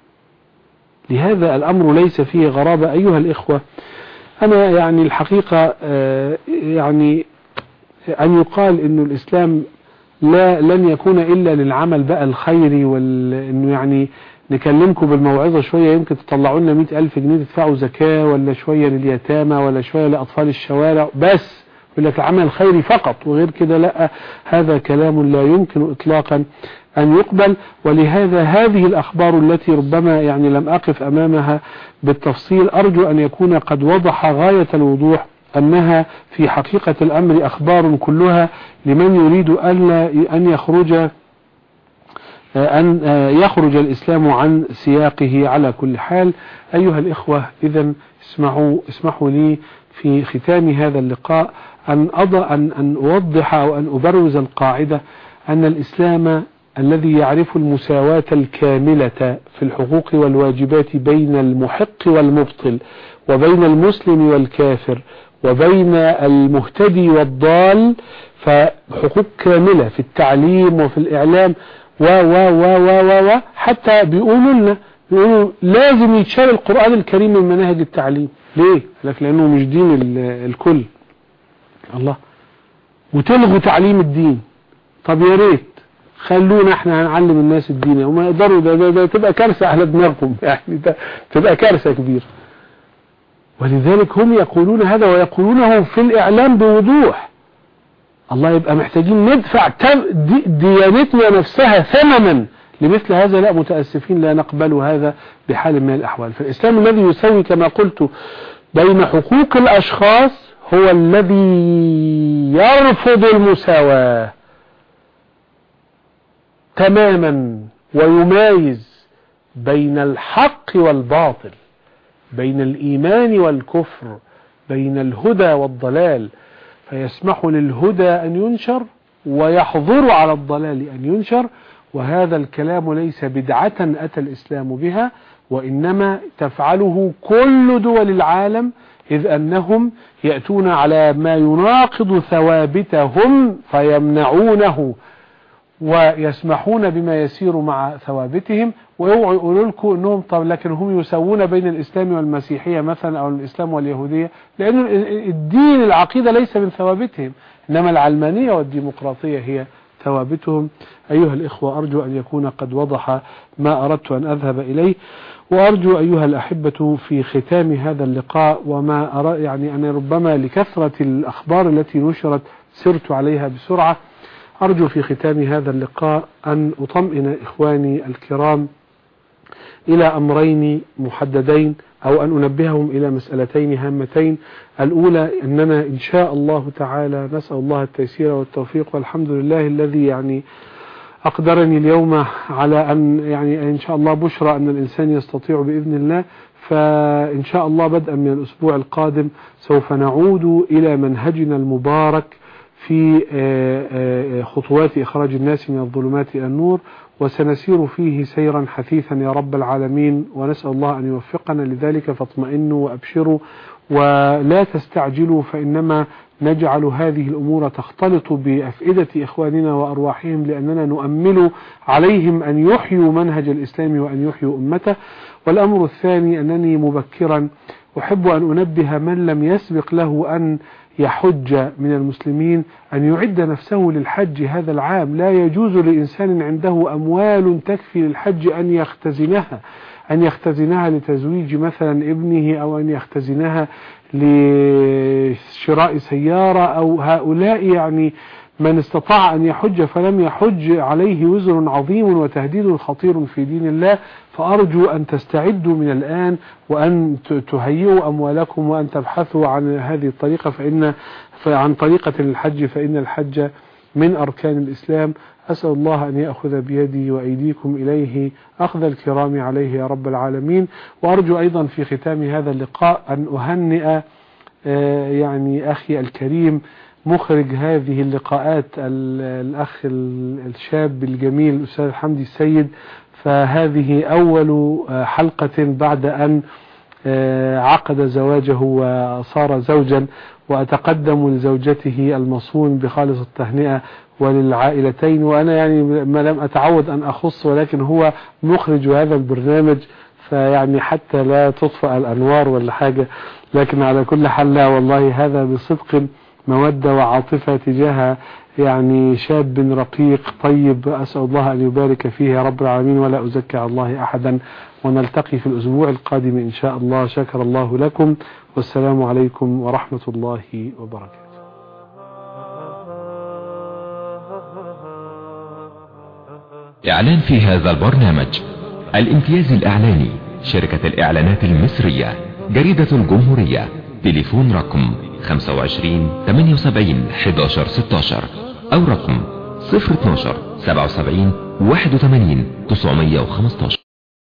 لهذا الأمر ليس فيه غرابة أيها الإخوة. أنا يعني الحقيقة يعني أن يقال إنه الإسلام لا لن يكون إلا للعمل بقى الخيري، وإنه يعني نكلمكم بالموعظة شوية يمكن تطلعوا لنا مئة ألف جنيه تدفعوا زكاة، ولا شوية لليتامى، ولا شوية لأطفال الشوارع، بس يقول لك العمل الخيري فقط وغير كده لا. هذا كلام لا يمكن إطلاقا أن يقبل. ولهذا هذه الأخبار التي ربما يعني لم أقف أمامها بالتفصيل أرجو أن يكون قد وضح غاية الوضوح أنها في حقيقة الأمر أخبار كلها لمن يريد أن يخرج أن يخرج الإسلام عن سياقه على كل حال. أيها الإخوة إذن اسمعوا اسمحوا لي في ختام هذا اللقاء أن أضع أن أن أوضح أو أن أبرز القاعدة أن الإسلام الذي يعرف المساواة الكاملة في الحقوق والواجبات بين المحق والمبطل، وبين المسلم والكافر، وبين المهتدي والضال، فحقوق كاملة في التعليم وفي الإعلام و و و و و حتى بيقولوا لنا بيقولوا لازم يتشال القرآن الكريم من مناهج التعليم. ليه؟ لك لأنه مش دين الكل. الله. وتلغوا تعليم الدين. طب يا ريت خلونا احنا هنعلم الناس الدين وما يقدروا. ده, ده, ده تبقى كارثة على دماغهم يعني، ده تبقى كارثة كبيرة. ولذلك هم يقولون هذا ويقولونه في الإعلام بوضوح. الله، يبقى محتاجين ندفع ديانتنا نفسها ثمنا لمثل هذا؟ لا، متأسفين لا نقبل هذا بحال من الأحوال. فالإسلام الذي يسوي كما قلت بين حقوق الأشخاص هو الذي يرفض المساواة تماما ويمايز بين الحق والباطل، بين الإيمان والكفر، بين الهدى والضلال، فيسمح للهدى أن ينشر ويحظر على الضلال أن ينشر. وهذا الكلام ليس بدعة أتى الإسلام بها، وإنما تفعله كل دول العالم، إذ أنهم يأتون على ما يناقض ثوابتهم فيمنعونه ويسمحون بما يسير مع ثوابتهم. ويوعوا يقولوا لكم انهم طب لكن هم يسوون بين الاسلام والمسيحية مثلا، او الاسلام واليهودية، لان الدين العقيدة ليس من ثوابتهم، انما العلمانية والديمقراطية هي ثوابتهم. ايها الاخوة ارجو ان يكون قد وضح ما اردت ان اذهب اليه، وارجو ايها الاحبة في ختام هذا اللقاء وما أرى يعني انا ربما لكثرة الاخبار التي نشرت سرت عليها بسرعة، أرجو في ختام هذا اللقاء أن أطمئن إخواني الكرام إلى أمرين محددين، أو أن أنبههم إلى مسألتين هامتين. الأولى أننا إن شاء الله تعالى نسأل الله التيسير والتوفيق، والحمد لله الذي يعني أقدرني اليوم على أن يعني إن شاء الله بشرى أن الإنسان يستطيع بإذن الله. فإن شاء الله بدءا من الأسبوع القادم سوف نعود إلى منهجنا المبارك في خطوات إخراج الناس من الظلمات إلى النور، وسنسير فيه سيرا حثيثا يا رب العالمين، ونسأل الله أن يوفقنا لذلك. فاطمئنوا وأبشروا ولا تستعجلوا، فإنما نجعل هذه الأمور تختلط بأفئدة إخواننا وأرواحهم، لأننا نؤمل عليهم أن يحيوا منهج الإسلام وأن يحيوا أمته. والأمر الثاني أنني مبكرا أحب أن أنبه من لم يسبق له أن يحج من المسلمين أن يعد نفسه للحج هذا العام. لا يجوز لإنسان عنده أموال تكفي للحج أن يختزنها أن يختزنها لتزويج مثلا ابنه، أو أن يختزنها لشراء سيارة، أو هؤلاء يعني من استطاع أن يحج فلم يحج عليه وزر عظيم وتهديد خطير في دين الله. فأرجو أن تستعدوا من الآن وأن تهيئوا أموالكم وأن تبحثوا عن هذه الطريقة، فإن عن طريقة الحج، فإن الحج من أركان الإسلام. أسأل الله أن يأخذ بيدي وأيديكم إليه أخذ الكرام عليه يا رب العالمين. وأرجو أيضا في ختام هذا اللقاء أن أهنئ يعني أخي الكريم مخرج هذه اللقاءات الأخ الشاب الجميل الأستاذ حمدي السيد. فهذه أول حلقة بعد أن عقد زواجه وصار زوجا، وأتقدم لزوجته المصون بخالص التهنئة وللعائلتين. وأنا يعني ما لم أتعود أن أخص، ولكن هو مخرج هذا البرنامج، فيعني حتى لا تطفأ الأنوار ولا حاجة، لكن على كل حال لا والله هذا بصدق مودة وعاطفة تجاه يعني شاب رقيق طيب. أسأل الله أن يبارك فيه يا رب العالمين، ولا أزكي على الله أحدا. ونلتقي في الأسبوع القادم إن شاء الله. شكر الله لكم، والسلام عليكم ورحمة الله وبركاته. إعلان في هذا البرنامج: الامتياز الإعلاني، شركة الإعلانات المصرية، جريدة الجمهورية، تليفون رقم خمسة وعشرين ثمانية وسبعين أحد عشر ستة عشر أو رقم صفر اتناشر سبعة وسبعين واحد وثمانين تسعمية وخمستاشر.